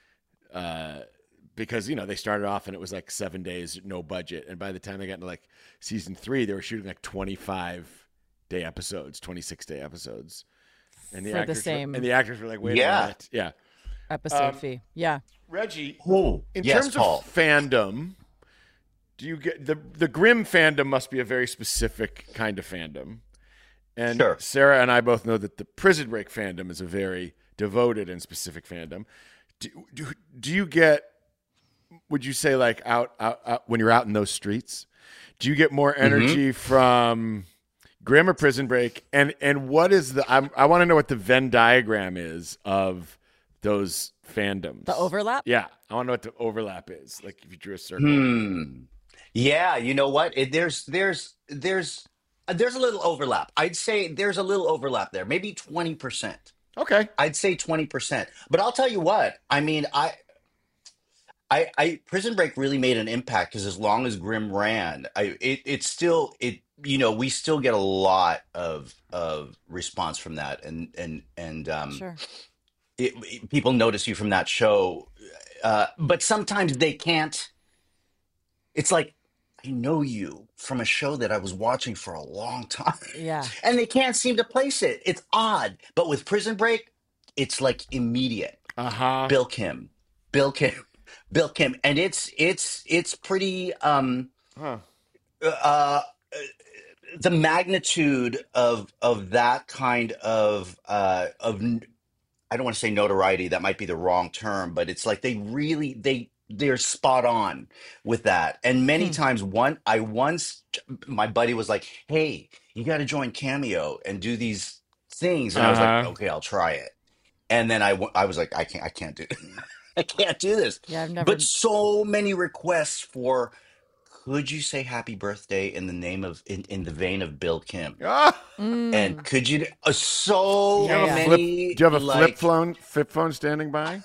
uh, because you know they started off and it was like seven days, no budget, and by the time they got into like season three, they were shooting like twenty-five day episodes, twenty-six day episodes, and the For the actors were- same- and the actors were like, wait Yeah. a minute, yeah. episode um, fee. Yeah. Reggie, Oh, in yes, terms Paul. of fandom, do you get the the Grimm fandom must be a very specific kind of fandom. And Sure. Sarah and I both know that the Prison Break fandom is a very devoted and specific fandom. Do, do, do you get, would you say like out, out, out when you're out in those streets, do you get more energy from Grimm or Prison Break? And and what is the, I'm, I want to know what the Venn diagram is of those fandoms. The overlap? Yeah. I want to know what the overlap is. Like if you drew a circle. Hmm. Yeah, you know what? It, there's there's there's uh, there's a little overlap. I'd say there's a little overlap there. Maybe twenty percent. Okay. I'd say twenty percent. But I'll tell you what. I mean, I I, I Prison Break really made an impact because as long as Grimm ran, I it it's still it you know we still get a lot of of response from that, and and and um Sure. it, it- people notice you from that show, uh, but sometimes they can't. It's like I know you from a show that I was watching for a long time, Yeah. and they can't seem to place it. It's odd, but with Prison Break, it's like immediate. Uh huh. Bill Kim, Bill Kim, Bill Kim, and it's it's it's pretty um Huh. uh the magnitude of of that kind of uh of n- I don't want to say notoriety, that might be the wrong term, but it's like they really they they're spot on with that. And many Hmm. times one I once my buddy was like, "Hey, you got to join Cameo and do these things." And I Uh was like, huh. "Okay, I'll try it." And then I, w- I was like, I can't, I can't do, I can't do this. Yeah, I've But never. so many requests for, could you say happy birthday in the name of, in, in the vein of Bill Kim? Ah! And Mm. could you, uh, Do so you have Yeah, a yeah. flip? many, Do you have a flip like, phone? Flip phone standing by?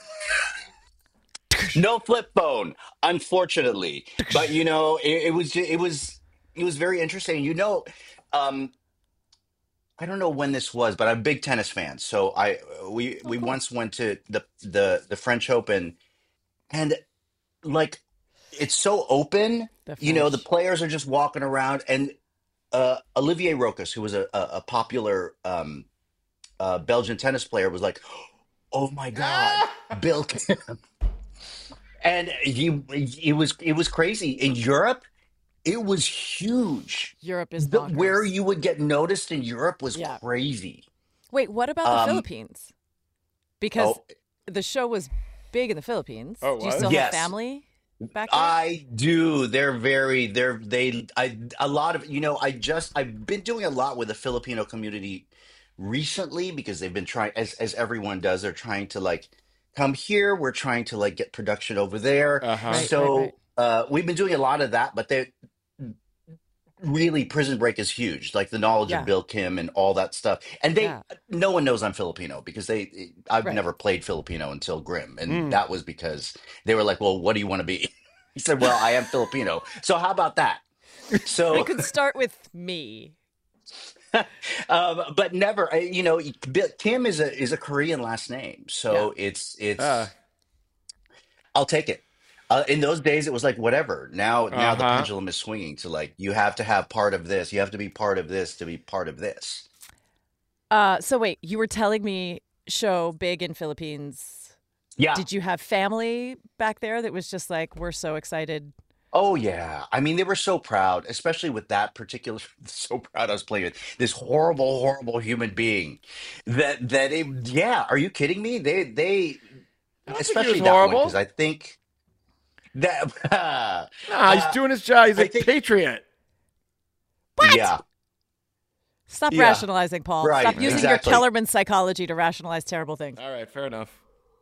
no flip phone, unfortunately. But you know, it, it was, ju- it was, it was very interesting. You know, um, I don't know when this was, but I'm a big tennis fan. So I, we, Oh, we cool. once went to the, the, the French Open, and like it's so open, The you know, the French. players are just walking around, and uh Olivier Rochus, who was a, a, a popular um uh Belgian tennis player, was like, oh my God, Bill Kim. And he it was it was crazy. In Europe, it was huge. Europe is The, where bonkers. you would get noticed in Europe was Yeah. crazy. Wait, what about the Um Philippines? Because oh the show was big in the Philippines. Oh, Do you was? still have yes. family back there? I do. They're very, they're, they, I, a lot of, you know, I just, I've been doing a lot with the Filipino community recently because they've been trying, as, as everyone does, they're trying to like come here. We're trying to like get production over there. Uh huh. Right, right, right. So, uh, we've been doing a lot of that, but they really, Prison Break is huge. Like the knowledge of Yeah, Bill Kim and all that stuff. And they, yeah, no one knows I'm Filipino because they, I've right. never played Filipino until Grimm. And Mm. that was because they were like, well, what do you want to be? He said, well, I am Filipino. So how about that? You So, could start with me. um, but never, I- you know, Bill- Kim is a, is a Korean last name. Yeah. So it's, Uh it's, I'll take it. Uh, in those days, it was like whatever. Now, now the huh. pendulum is swinging to like you have to have part of this. You have to be part of this to be part of this. Uh, so wait, you were telling me show big in Philippines. Yeah. Did you have family back there that was just like, we're so excited? Oh yeah. I mean, they were so proud, especially with that particular. So proud I was playing with this horrible, horrible human being. That that it, yeah. Are you kidding me? They they I don't think he was especially that one because horrible. I think that Nah, he's uh, doing his job. He's I a think patriot. What? yeah Stop yeah rationalizing, Paul. right Stop using your exactly. Kellerman psychology to rationalize terrible things. All right, fair enough.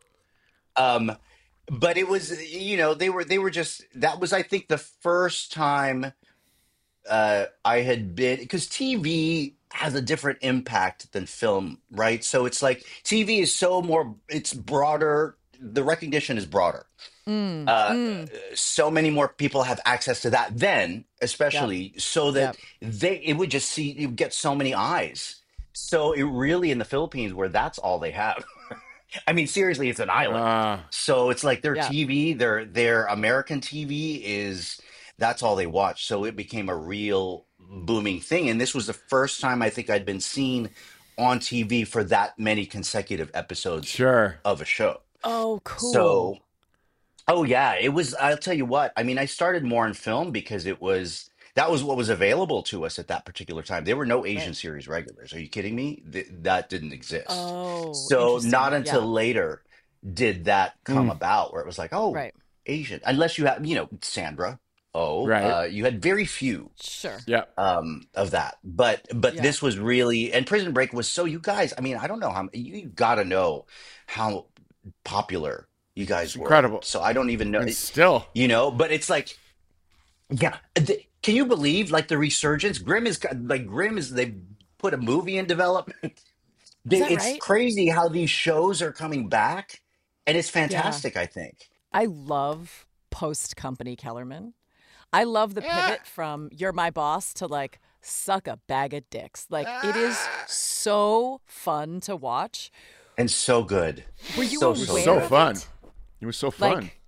Um, but it was you know they were they were just that was I think the first time uh, I had been because T V has a different impact than film, right? So it's like T V is so more, it's broader. The recognition is broader. Mm, Uh, mm. so many more people have access to that then, Yep, especially so that yep. they it would just see you get so many eyes. So it really in the Philippines where that's all they have. I mean, seriously, it's an island. Uh, So it's like their Yeah. T V, their their American T V is that's all they watch. So it became a real booming thing. And this was the first time I think I'd been seen on T V for that many consecutive episodes sure. of a show. Oh, cool. So, oh yeah, it was, I'll tell you what, I mean, I started more in film because it was that was what was available to us at that particular time. There were no Asian Right. series regulars. Are you kidding me? Th- that didn't exist. Oh, So not interesting. until Yeah. later did that come Mm, about where it was like, oh, Right. Asian. Unless you have, you know, Sandra. Oh, right. uh, you had very few Sure. Yeah. um of that. But but Yeah. this was really and Prison Break was so you guys, I mean, I don't know how you, you got to know how popular you It's guys were. incredible. So I don't even know, And still. you know, but it's like yeah, th- can you believe like the resurgence? Grimm is like Grimm is they put a movie in development. Is They, that it's right? crazy how these shows are coming back and it's Yeah. fantastic, I think. I love post Company Kellerman. I love the pivot from "You're my boss" to like "suck a bag of dicks." Like it is so fun to watch. And so good. Were you so, aware It was so so good. fun. It was so fun. Like,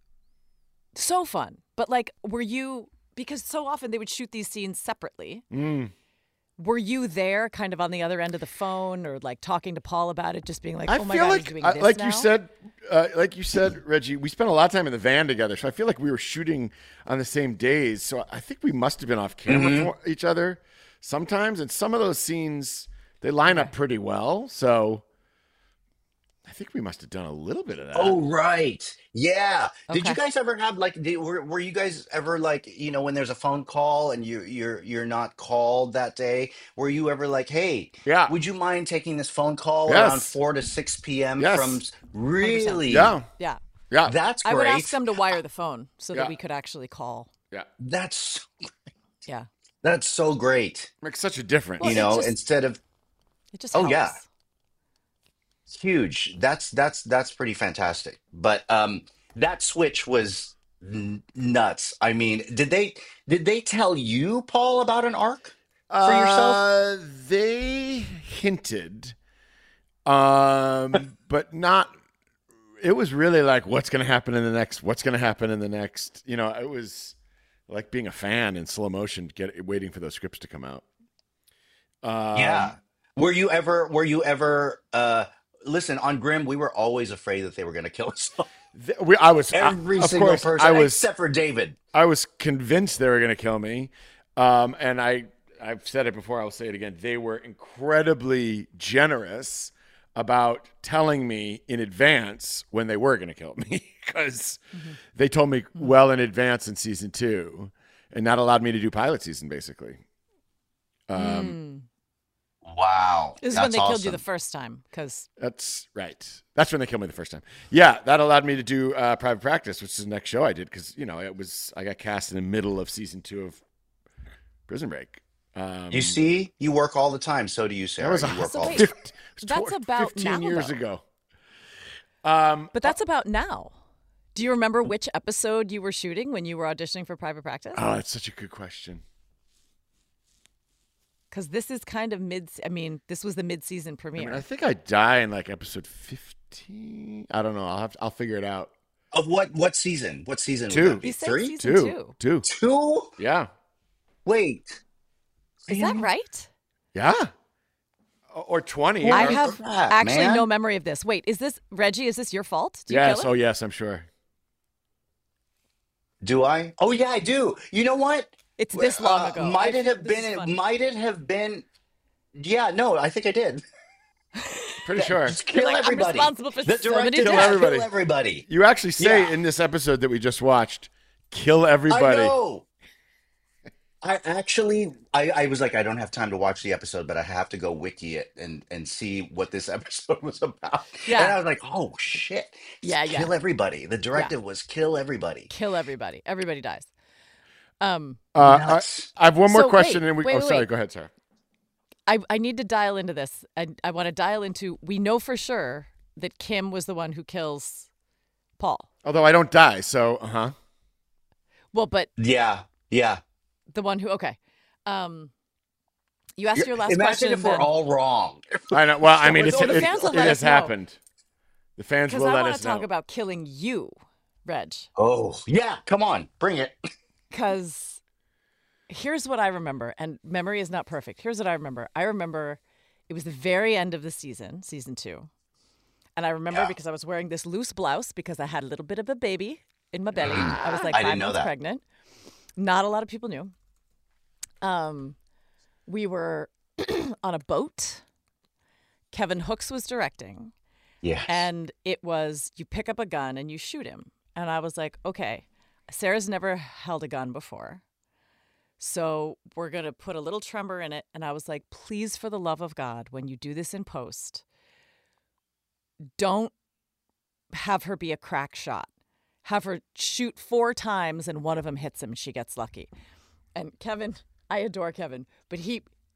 so fun. But like, were you, because so often they would shoot these scenes separately. Mm. Were you there kind of on the other end of the phone or like talking to Paul about it, just being like, I oh my feel God, like, he's doing uh, this like now? you said, uh, like you said, Reggie, we spent a lot of time in the van together, so I feel like we were shooting on the same days. So I think we must have been off camera Mm-hmm. for each other sometimes, and some of those scenes they line up pretty well. So I think we must have done a little bit of that. Oh, right. Yeah. Did you Okay. guys ever have like did, were were you guys ever like, you know, when there's a phone call and you you're you're not called that day, were you ever like, "Hey, Yeah. would you mind taking this phone call Yes. around four to six p.m. Yes. from s- really?" Yeah, Yeah. yeah, That's I great. would ask them to wire the phone so Yeah. that we could actually call. yeah. That's Yeah. that's so great. Makes such a difference. Well, You it know, just- instead of It just Oh, helps. yeah. huge. That's that's that's pretty fantastic. But um that switch was n- nuts. I mean, did they did they tell you, Paul, about an arc for yourself? Uh, they hinted, um, but not. It was really like, what's going to happen in the next? What's going to happen in the next? You know, it was like being a fan in slow motion, get waiting for those scripts to come out. Um, Yeah. Were you ever were you ever uh listen, on Grimm, we were always afraid that they were going to kill us. th- we, I was Every I, of single course, person I was except for David. I was convinced they were going to kill me, um, and I I've said it before. I'll say it again. They were incredibly generous about telling me in advance when they were going to kill me, because Mm-hmm. they told me well in advance in season two, and that allowed me to do pilot season basically. Um, Wow. This is when That's they killed you awesome. the first time because That's right. That's when they killed me the first time. Yeah, that allowed me to do uh, Private Practice, which is the next show I did, because you know it was I got cast in the middle of season two of Prison Break. Um, You see, you work all the time. So do you, Sarah. that was, a, you work So all wait, the fif- time. it was that's tw- about fifteen now, years though. ago. Um, But that's about now. Do you remember which episode you were shooting when you were auditioning for Private Practice? oh, that's such a good question. Because this is kind of mid. I mean, this was the mid-season I, premiere. mean, I think I die in like episode fifteen. I don't know. I'll have to, I'll figure it out. Of what what season? What season Two. would that be? He said Three? season Two, two. two. Two? Yeah, Wait. Is that right? yeah, O- or twenty. Holy I or- have crap, actually man. no memory of this. Wait, is this Reggie? Is this your fault? Do you Yes. kill Oh, him? yes. I'm sure. Do I? Oh yeah, I do. You know what? It's this long Uh, ago. Might I- it have this been is it funny. might it have been Yeah, no, I think I did. Pretty sure. Just kill like, I'm everybody. responsible for the so director many said, Kill everybody. Kill everybody. You actually say Yeah. in this episode that we just watched, "Kill I everybody." know. I actually, I, I was like, I don't have time to watch the episode, but I have to go wiki it and, and see what this episode was about. Yeah. And I was like, oh shit. Yeah, yeah. Kill everybody. The directive was kill everybody. Kill everybody. Everybody dies. Um, Uh, I, Nuts. I have one more So, question, wait, and we. wait, oh, wait, sorry. wait. Go ahead, Sarah. I I need to dial into this. I I want to dial into. We know for sure that Kim was the one who kills Paul. Although I don't die, so uh huh. Well, but Yeah. Yeah. the one who. Okay. Um, you asked your last Imagine question. if we're then- all wrong. I know. Well, I mean, it's, So the it, fans will it let has us know. happened. The fans Because will I let want us to talk know. about killing you, Reg. Oh, yeah. Come on. Bring it. Because here's what I remember, and memory is not perfect. Here's what I remember. I remember it was the very end of the season, season two. And I remember Yeah. because I was wearing this loose blouse because I had a little bit of a baby in my belly. I was like I five didn't know months that. pregnant. Not a lot of people knew. Um, we were on a boat. Kevin Hooks was directing. Yeah. And it was you pick up a gun and you shoot him. And I was like, okay, Sarah's never held a gun before. So we're going to put a little tremor in it. And I was like, please, for the love of God, when you do this in post, don't have her be a crack shot. Have her shoot four times and one of them hits him and she gets lucky. And Kevin, I adore Kevin, but he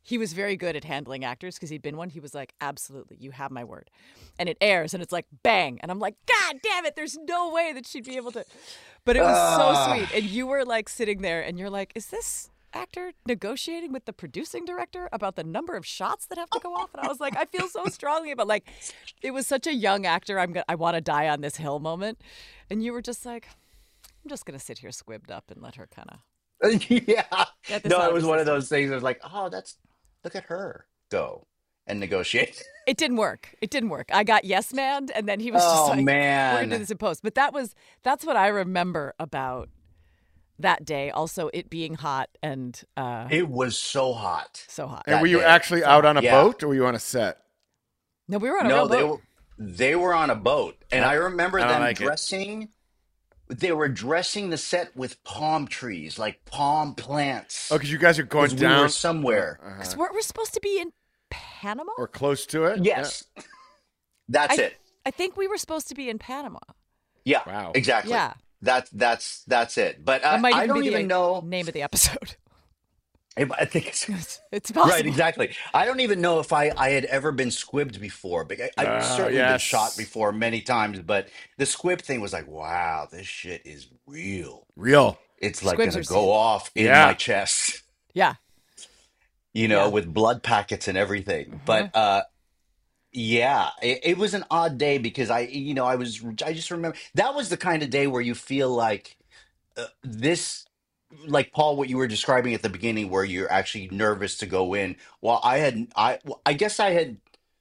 he was very good at handling actors because he'd been one. He was like, absolutely, you have my word. And it airs and it's like, bang. And I'm like, God damn it, there's no way that she'd be able to. But it was Ah. so sweet. And you were like sitting there and you're like, is this actor negotiating with the producing director about the number of shots that have to go off? And I was like, I feel so strongly about, like, it was such a young actor, I'm gonna, I want to die on this hill moment. And you were just like, I'm just going to sit here squibbed up and let her kind of. yeah. Get this No, out it of was the one of system. those things. I was like, oh, that's look at her go and negotiate. It didn't work. It didn't work. I got yes man, and then he was Oh, just like, "We're man. gonna do this in post." But that was that's what I remember about that day. Also, it being hot and uh, It was so hot. so hot. And That were you day. actually out on a Yeah. boat or were you on a set? No, we were on a No, real they boat. were they were on a boat, and I remember I don't them like it. dressing. They were dressing the set with palm trees, like palm plants. Oh, because you guys are going 'Cause we down were somewhere. Uh-huh. 'Cause weren't we supposed to be in Panama? Or close to it? Yes, that's I, it. I think we were supposed to be in Panama. Yeah, Wow. exactly. Yeah. That's that's that's it. But That uh, might I even don't be the even know. name of the episode. I think it's It's possible. right. Exactly. I don't even know if I I had ever been squibbed before. But I, I've Oh, certainly been yes. shot before many times. But the squib thing was like, wow, this shit is real. Real. It's like Squibs gonna are go off in Yeah. my chest. Yeah. You know, Yeah. with blood packets and everything. But uh, yeah, it, it was an odd day because I, you know, I was, I just remember that was the kind of day where you feel like uh, this, like Paul, what you were describing at the beginning, where you're actually nervous to go in. Well, I had, I, well, I guess I had,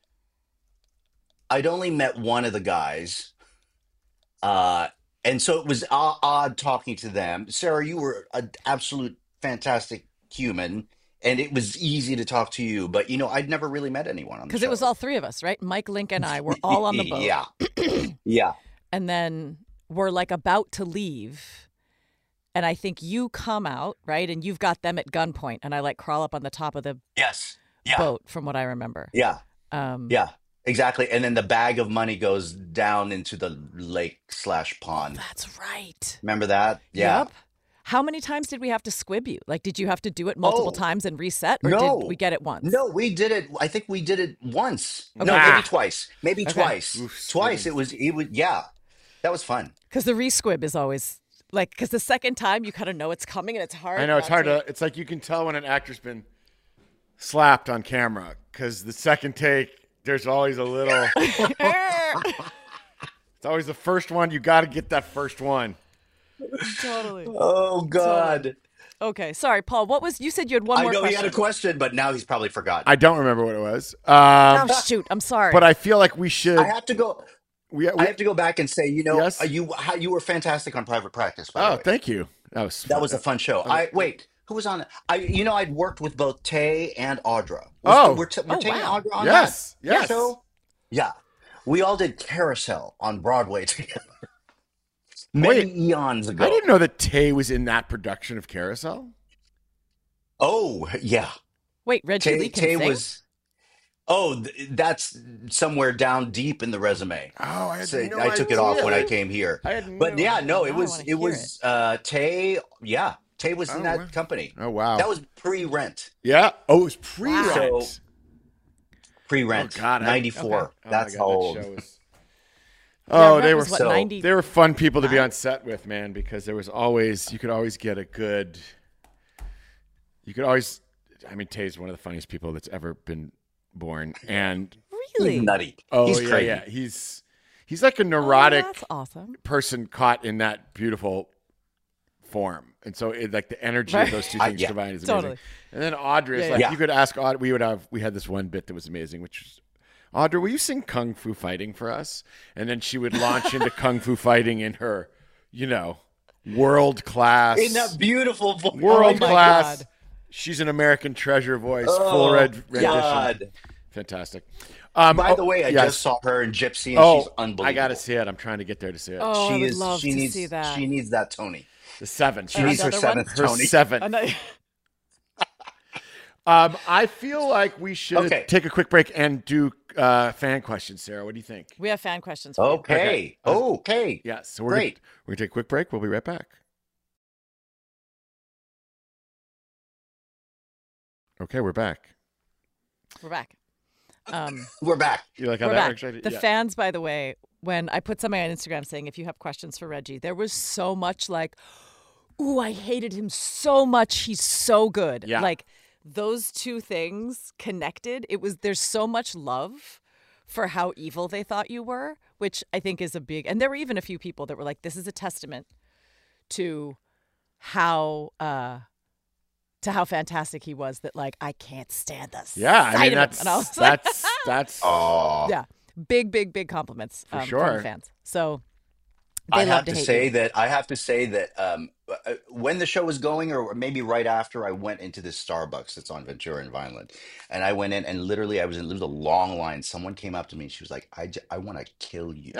I'd only met one of the guys, uh, and so it was odd, odd talking to them. Sarah, you were an absolute fantastic human. And it was easy to talk to you, but you know, I'd never really met anyone on the Because show. it was all three of us, right? Mike, Link, and I were all on the boat. Yeah, yeah. And then we're like about to leave. And I think you come out, right? And you've got them at gunpoint. And I like crawl up on the top of the Yes. Yeah. boat from what I remember. Yeah. Um, Yeah. Exactly. And then the bag of money goes down into the lake slash pond. That's right. Remember that? Yeah. Yep. How many times did we have to squib you? Like, did you have to do it multiple Oh, times and reset? Or no. did we get it once? No, we did it. I think we did it once. No, Okay. maybe twice. Maybe Okay. twice. Oof, Twice. squibbing. It was, it was, yeah. That was fun. Because the re-squib is always like, because the second time you kind of know it's coming and it's hard. I know it's not hard to. It's like you can tell when an actor's been slapped on camera because the second take, there's always a little. It's always the first one. You got to get that first one. Totally. Oh, God. Okay, sorry, Paul. What was you said? You had one I more know question. he had a question, but now he's probably forgotten. I don't remember what it was. Um, Oh shoot! I'm sorry. but I feel like we should. I have to go. we, we, I have to go back and say, you know, Yes? uh, you how, you were fantastic on Private Practice. By the oh, way. thank you. That was. That was a fun show. I wait, who was on it? I you know I'd worked with both Tay and Audra. Was, Oh. were, T- were Oh, Tay wow. and Audra on Yes, that yes. show? Yeah, we all did Carousel on Broadway together many Wait, eons ago. I didn't know that Tay was in that production of Carousel. Oh yeah, Wait, Reggie Tay, Lee can Tay sing? was. Oh, th- that's somewhere down deep in the resume. Oh, I had So no I took it off when I idea. came here. I had But no yeah, idea. no, it Now I was wanna it hear was uh Tay. Yeah, Tay was in Oh, that wow. company. Oh wow. That was pre-rent. yeah. Oh, it was pre-rent. So- Pre-rent. Oh God, I- ninety-four. okay. Oh, my That's God, how that old. show was- Yeah, Oh, Rent they were was, what, so- ninety they were fun people to be on set with, man, because there was always you could always get a good. You could always, I mean, Tay's one of the funniest people that's ever been born, and Really? He's nutty. oh He's yeah, crazy. yeah, he's he's like a Oh, neurotic that's awesome. person caught in that beautiful form, and so it, like the energy Right. of those two I- things yeah. combined is amazing. Totally. And then Audrey is Yeah, like, yeah. you could ask Audrey. We would have we had this one bit that was amazing, which was, Audrey, will you sing Kung Fu Fighting for us? And then she would launch into Kung Fu Fighting in her, you know, world class, In that beautiful voice. world Oh my class. God. She's an American treasure voice, Oh, full red rendition. God. Fantastic. Um, By oh, the way, I yes. just saw her in Gypsy, and Oh, she's unbelievable. I got to see it. I'm trying to get there to see it. Oh, she I would is. love she to needs. see that. She needs that Tony. The seven. She needs her Another one? seventh her Tony. seven. Another- Um, I feel like we should Okay. take a quick break and do uh, fan questions, Sarah. What do you think? we have fan questions. For you. Okay. Okay. Okay. Yes. So we're Great. Gonna, we're gonna take a quick break. We'll be right back. Okay, we're back. We're back. Um, We're back. You like how we're that back. works? Right? The Yeah. fans, by the way, when I put something on Instagram saying if you have questions for Reggie, there was so much like, "Ooh, I hated him so much. He's so good." Yeah. Like those two things connected. It was there's so much love for how evil they thought you were, which I think is a big. And there were even a few people that were like, "This is a testament to how." Uh, to how fantastic he was that like I can't stand the Yeah, I sight mean of him. that's And I was like, that's that's Oh, yeah, big, big, big compliments For um, sure. from the fans. So they I love have to hate say you. that I have to say that um, uh, when the show was going, or maybe right after, I went into this Starbucks that's on Ventura and Vineland, and I went in, and literally, I was in there was a long line. Someone came up to me, and she was like, "I, j- I want to kill you,"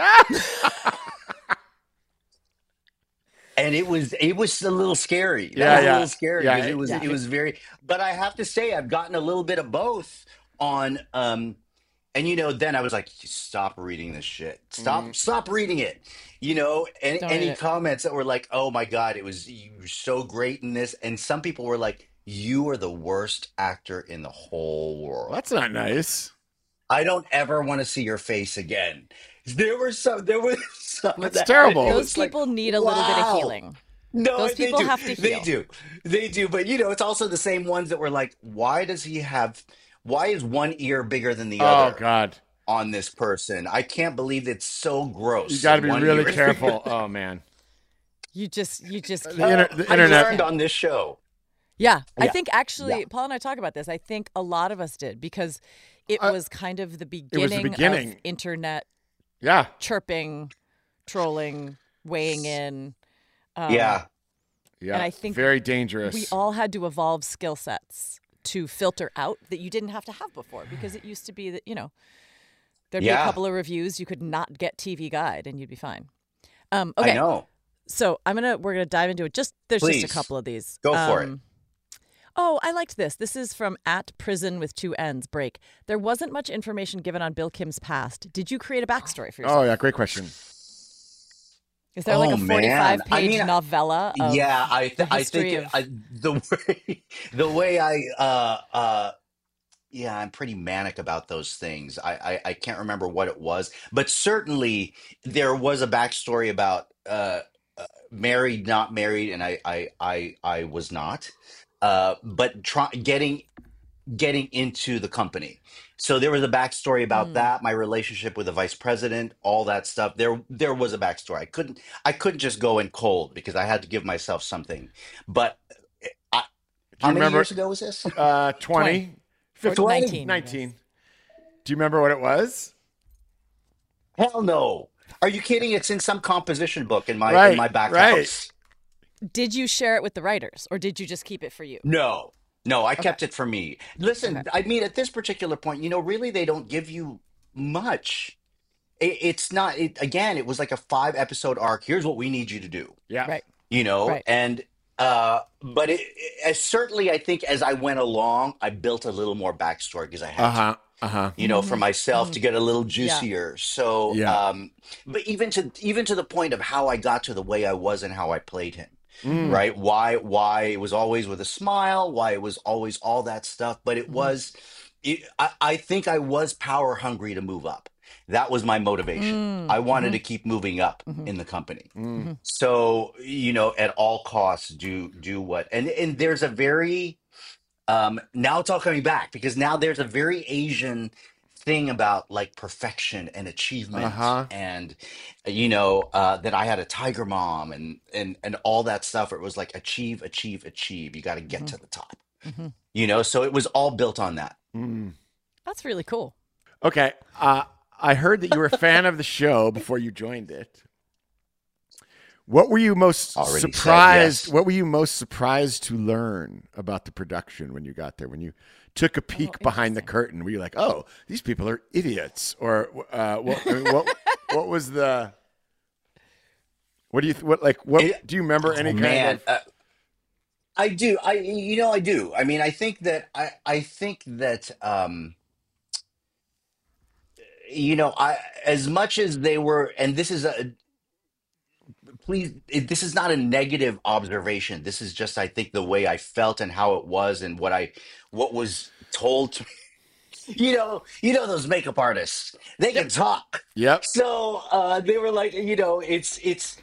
and it was it was a little scary. That Yeah, was a yeah. little scary Yeah, because it was yeah. it was very. But I have to say, I've gotten a little bit of both on. Um, And you know, then I was like, "Stop reading this shit. Stop, Mhm. stop reading it." You know, any Don't read any it. comments that were like, "Oh my god, it was you were so great in this," and some people were like, "You are the worst actor in the whole Well, world. that's not nice. I don't ever want to see your face again." There were some. There was some of That's that. terrible. It Those was like, people need a little bit of wow. healing. No, Those they people do. have to They heal. do. They do. But you know, it's also the same ones that were like, "Why does he have? Why is one ear bigger than the Oh other?" God, On this person. I can't believe it's so gross. you got to that be one really ear is careful. bigger. Oh man, You just, you just the, can't. inter- the I internet. learned on this show. Yeah, I Yeah. think actually, Yeah. Paul and I talk about this. I think a lot of us did because it Uh, was kind of the was the beginning, beginning. of internet Yeah, chirping, trolling, weighing in. Um, Yeah. yeah. And I think very dangerous. We all had to evolve skill sets to filter out that you didn't have to have before because it used to be that, you know, there'd be Yeah. a couple of reviews, you could not get T V Guide and you'd be fine. Um, okay. I know. So I'm gonna we're gonna dive into it. Just there's Please. just a couple of these. Go for it. Um, Oh, I liked this. This is from at prison with two N's break. There wasn't much information given on Bill Kim's past. Did you create a backstory for yourself? Oh yeah, great question. Is there like Oh, a man. forty-five page I mean, novella? Of yeah, I th- the I history think it, of- I, the way the way I uh uh yeah, I'm pretty manic about those things. I, I I can't remember what it was, but certainly there was a backstory about uh, uh married, not married, and I I I I was not. Uh, but try, getting getting into the company. So there was a backstory about Hmm. that, my relationship with the vice president, all that stuff. There there was a backstory. I couldn't I couldn't just go in cold because I had to give myself something. But I, Do how you many remember? years ago was this? Uh, twenty, Or fifteen, nineteen. nineteen. Do you remember what it was? Hell no. Are you kidding? It's in some composition book in my Right, in my back right. house. Did you share it with the writers or did you just keep it for you? No. No, I kept it for me. Listen, Okay. I mean at this particular point, you know, really they don't give you much. It, it's not it, again, it was like a five episode arc. Here's what we need you to do. Yeah. Right. You know, Right. and uh but it, it as certainly I think as I went along, I built a little more backstory because I had Uh to. huh. Uh huh. You know, for myself to get a little Yeah. juicier. So, Yeah. um, but even to even to the point of how I got to the way I was and how I played him, Mm. right? Why why it was always with a smile, why it was always all that stuff. But it Mhm. was, it, I, I think I was power hungry to move up. That was my motivation. Mm. I wanted Mhm. to keep moving up Mhm. in the company. Mm. So, you know, at all costs, do do what, and and there's a very um, now it's all coming back because now there's a very Asian thing about like perfection and Uh achievement huh. and you know uh, that I had a tiger mom and and and all that stuff. It was like achieve, achieve, achieve. You got to get Mhm. to the top. Mhm. You know, so it was all built on that. Mm. That's really cool. Okay. Uh, I heard that you were a fan of the show before you joined it. What were you most Already said surprised? yes. What were you most surprised to learn about the production when you got there? When you took a peek behind the interesting. curtain, were you like, "Oh, these people are idiots," or uh, what? I mean, what? What was the? What do you? What like? What It- do you remember? Any Oh, kind man, of? uh, I do. I you know I do. I mean, I think that I I think that um you know I as much as they were, and this is a please it, this is not a negative observation. This is just I think the way I felt and how it was and what I what was told to me. you know, you know those makeup artists. They can talk. Yep. So uh, they were like, you know, it's it's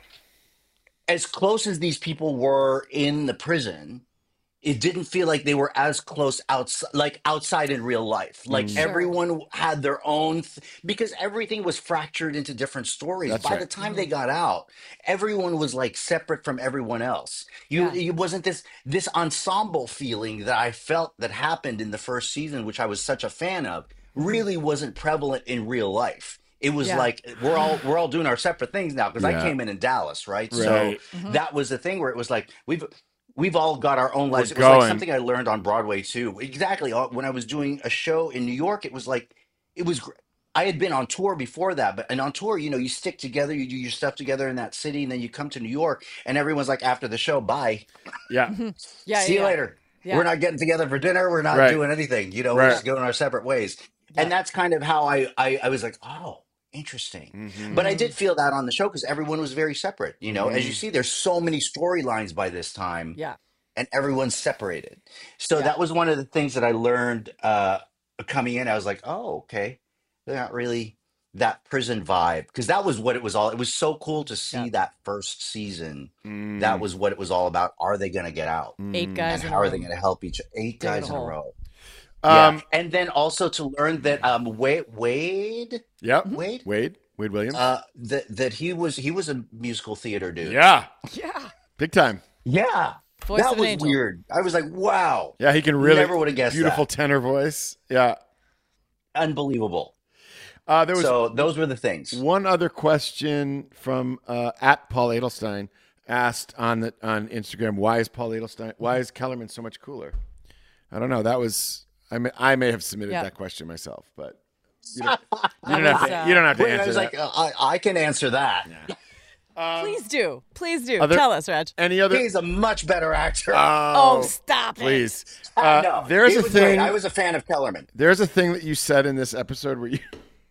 as close as these people were in the prison. It didn't feel like they were as close outside, like outside in real life. Like Sure. everyone had their own, th- because everything was fractured into different stories. That's By right. the time they got out, everyone was like separate from everyone else. You, Yeah. it wasn't this this ensemble feeling that I felt that happened in the first season, which I was such a fan of. Really wasn't prevalent in real life. It was Yeah. like we're all we're all doing our separate things now because Yeah. I came in in Dallas, right? So Right. that was the thing where it was like we've we've all got our own lives. We're It was like going. something I learned on Broadway too. Exactly. Uh, When I was doing a show in New York, it was like it was. gr- I had been on tour before that, but and on tour, you know, you stick together, you do your stuff together in that city, and then you come to New York, and everyone's like, after the show, bye, Yeah. Yeah. see yeah, you yeah. later. Yeah. We're not getting together for dinner. We're not Right. doing anything. You know, we're Right. just going our separate ways. And that's kind of how I I, I was like, oh, interesting. Mm-hmm. But I did feel that on the show because everyone was very separate. You know, as you Mm-hmm. see, there's so many storylines by this time Yeah. and everyone's separated. So Yeah. that was one of the things that I learned uh, coming in. I was like, oh, okay, they're not really that prison vibe because that was what it was all. It was so cool to see Yeah. that first season. Mm. That was what it was all about. Are they going to get out? Eight guys And in how a are they room. going to help each eight Dig in a guys in a hole. row? Um. Yeah, and then also to learn that um Wade Wade Yep. Wade Wade. Wade Williams. uh that that he was he was a musical theater dude. yeah. Yeah. Big time. Yeah. Voice That of an was angel. weird. I was like, wow, Yeah. He can really never would have guessed beautiful that. tenor voice. Yeah. Unbelievable. Uh, there was So those were the things. one other question from uh, at Paul Edelstein asked on the on Instagram. Why is Paul Edelstein? Why is Kellerman so much cooler? I don't know. That was I may I may have submitted Yeah. that question myself, but you don't, you don't have was, to. uh, You don't have to Wait, answer I was that. like, uh, I, I can answer that. Please do. Please do. Other- Tell us, Reg. Any other? He's a much better actor. Oh, stop it. please. I Uh, know. there's He a was great. thing. I was a fan of Kellerman. There's a thing that you said in this episode where you,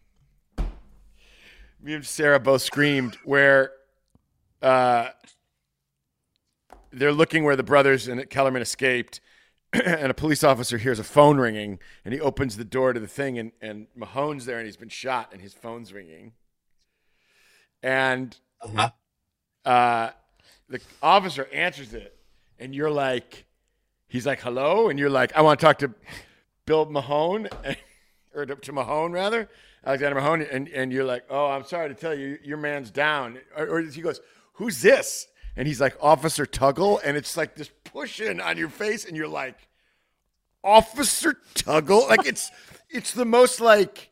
me and Sarah both screamed, where uh, they're looking where the brothers and Kellerman escaped, and a police officer hears a phone ringing, and he opens the door to the thing, and, and Mahone's there, and he's been shot, and his phone's ringing. And Uh-huh. uh, the officer answers it, and you're like, he's like, hello? And you're like, I want to talk to Bill Mahone, or to, to Mahone, rather, Alexander Mahone. And, and you're like, oh, I'm sorry to tell you, your man's down. Or, or he goes, who's this? And he's like, Officer Tuggle. And it's like this pushing on your face, and you're like, Officer Tuggle? Like, it's it's the most, like,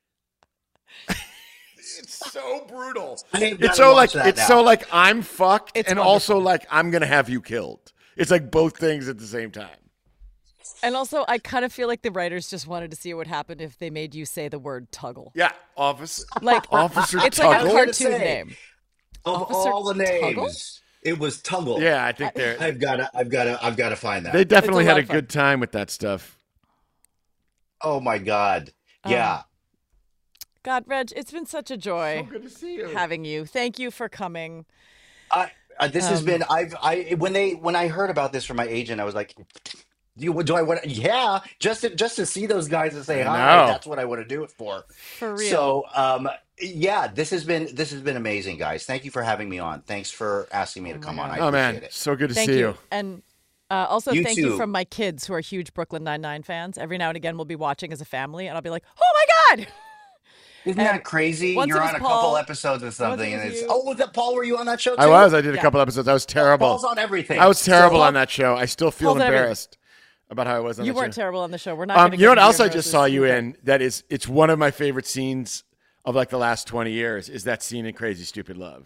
it's so brutal. I ain't It's gotta so like watch that it's now. so like I'm fucked, It's and also like I'm gonna have you killed. It's like both things at the same time. And also, I kind of feel like the writers just wanted to see what happened if they made you say the word Tuggle. Yeah, office Like, Officer it's like a Tuggle. gonna cartoon say. name. Of Officer all the Tuggle? names, it was Tuggle. Yeah, I think they're I've got to, I've got to, I've got to find that. they definitely It's a had lot a of fun. good time with that stuff. Oh my God. Yeah. God, Reg, it's been such a joy Good to see you. having you. Thank you for coming. I, uh, this has Um, been, I've, I, when they, when I heard about this from my agent, I was like, do you, do I want to, yeah, just to, just to see those guys and say I hi. know. That's what I want to do it for. For real. So, um, yeah, this has been, this has been amazing, guys. Thank you for having me on. Thanks for asking me to come on. I Oh man, appreciate it. so good to Thank see you. you. And uh, also, You thank too. you from my kids who are huge Brooklyn Nine-Nine fans. Every now and again, we'll be watching as a family, and I'll be like, oh my God! Isn't And that crazy? once You're it was on a Paul, couple episodes of something, it and was it's you. oh, was that Paul? Were you on that show too? I was. I did a Yeah. couple episodes. I was terrible. Paul's on everything. I was terrible So- on that show. I still feel Paul's on everything. embarrassed about how I was on You that weren't show. terrible on the show. We're not Um, gonna you know what get else into I your just saw you roses. in? That is, it's one of my favorite scenes of like the last twenty years. Is that scene in Crazy Stupid Love?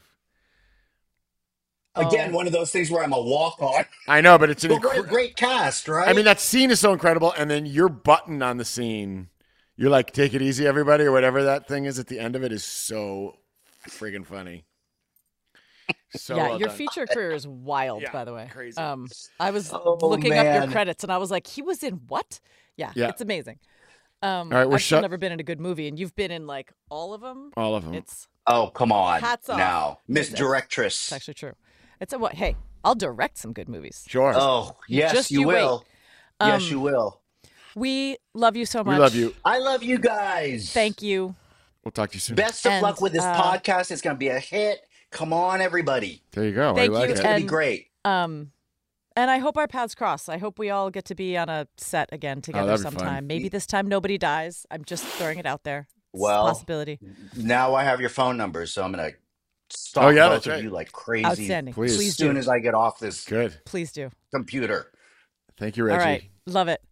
Again, Oh. one of those things where I'm a walk on. I know, but it's an But what a incre- great cast, right? I mean, that scene is so incredible, and then your button on the scene, you're like, "Take it easy, everybody," or whatever that thing is at the end of it is so friggin' funny. So yeah, well your done. feature career is wild, Yeah, by the way. crazy. Um, I was Oh, looking up your man. credits, and I was like, he was in what? Yeah, Yeah. it's amazing. Um, All right, we're I've still shut- never been in a good movie, and you've been in like all of them. All of them. It's oh, come on. Hats off. Now, Miss It's- Directress. it's actually true. It's a what? Hey, I'll direct some good movies. Sure. Oh, yes, Just you, you will. wait. yes, Um, you will. We love you so much. We love you. I love you guys. Thank you. We'll talk to you soon. Best of And, luck with this uh, podcast. It's going to be a hit. Come on, everybody. There you go. Thank I like you. It's it. going to be And- great. Um, and I hope our paths cross. I hope we all get to be on a set again together that'd be fun. sometime. Maybe this time nobody dies. I'm just throwing it out there. It's Well, a possibility. Now I have your phone numbers, so I'm going to stalk Oh, yeah, both that's of right. you like crazy Outstanding. Please. as Please soon do. as I get off this Good. Please do. computer. Thank you, Reggie. All right. Love it.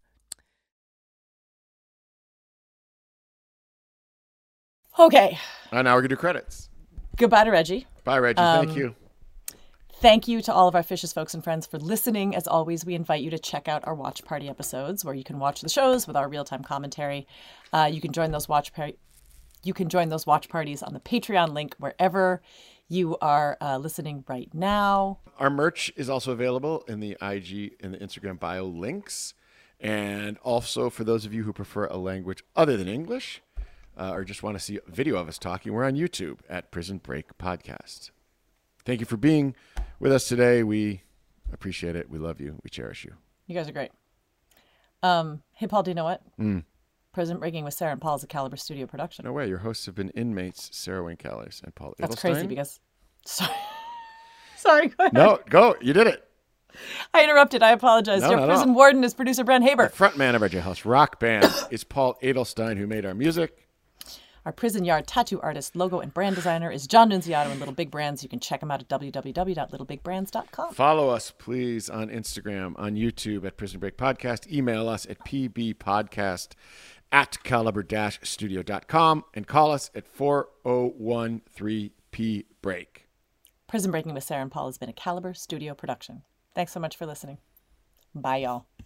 Okay. Uh, now we're going to do credits. Goodbye to Reggie. Bye, Reggie. Um, Thank you. Thank you to all of our Fishes folks and friends for listening. As always, we invite you to check out our watch party episodes where you can watch the shows with our real-time commentary. Uh, you can join those watch party. You can join those watch parties on the Patreon link wherever you are uh, listening right now. Our merch is also available in the I G and the Instagram bio links. And also for those of you who prefer a language other than English uh, or just want to see a video of us talking, we're on YouTube at Prison Break Podcast. Thank you for being with us today. We appreciate it. We love you. We cherish you. You guys are great. Um, hey, Paul, do you know what? Mm. Prison Breaking with Sarah and Paul is a Caliber Studio production. No way. Your hosts have been inmates Sarah Wayne Callies and Paul That's Edelstein. crazy because... Sorry. Sorry, go ahead. No, go. You did it. I interrupted. I apologize. No, Your no, prison no. warden is producer Brent Haber. The front man of our jailhouse rock band is Paul Edelstein, who made our music. Our prison yard tattoo artist, logo, and brand designer is John Nunziato and Little Big Brands. You can check him out at w w w dot little big brands dot com. Follow us, please, on Instagram, on YouTube at Prison Break Podcast. Email us at pbpodcast at caliber studio dot com and call us at four oh one three P break. Prison Breaking with Sarah and Paul has been a Caliber Studio production. Thanks so much for listening. Bye, y'all.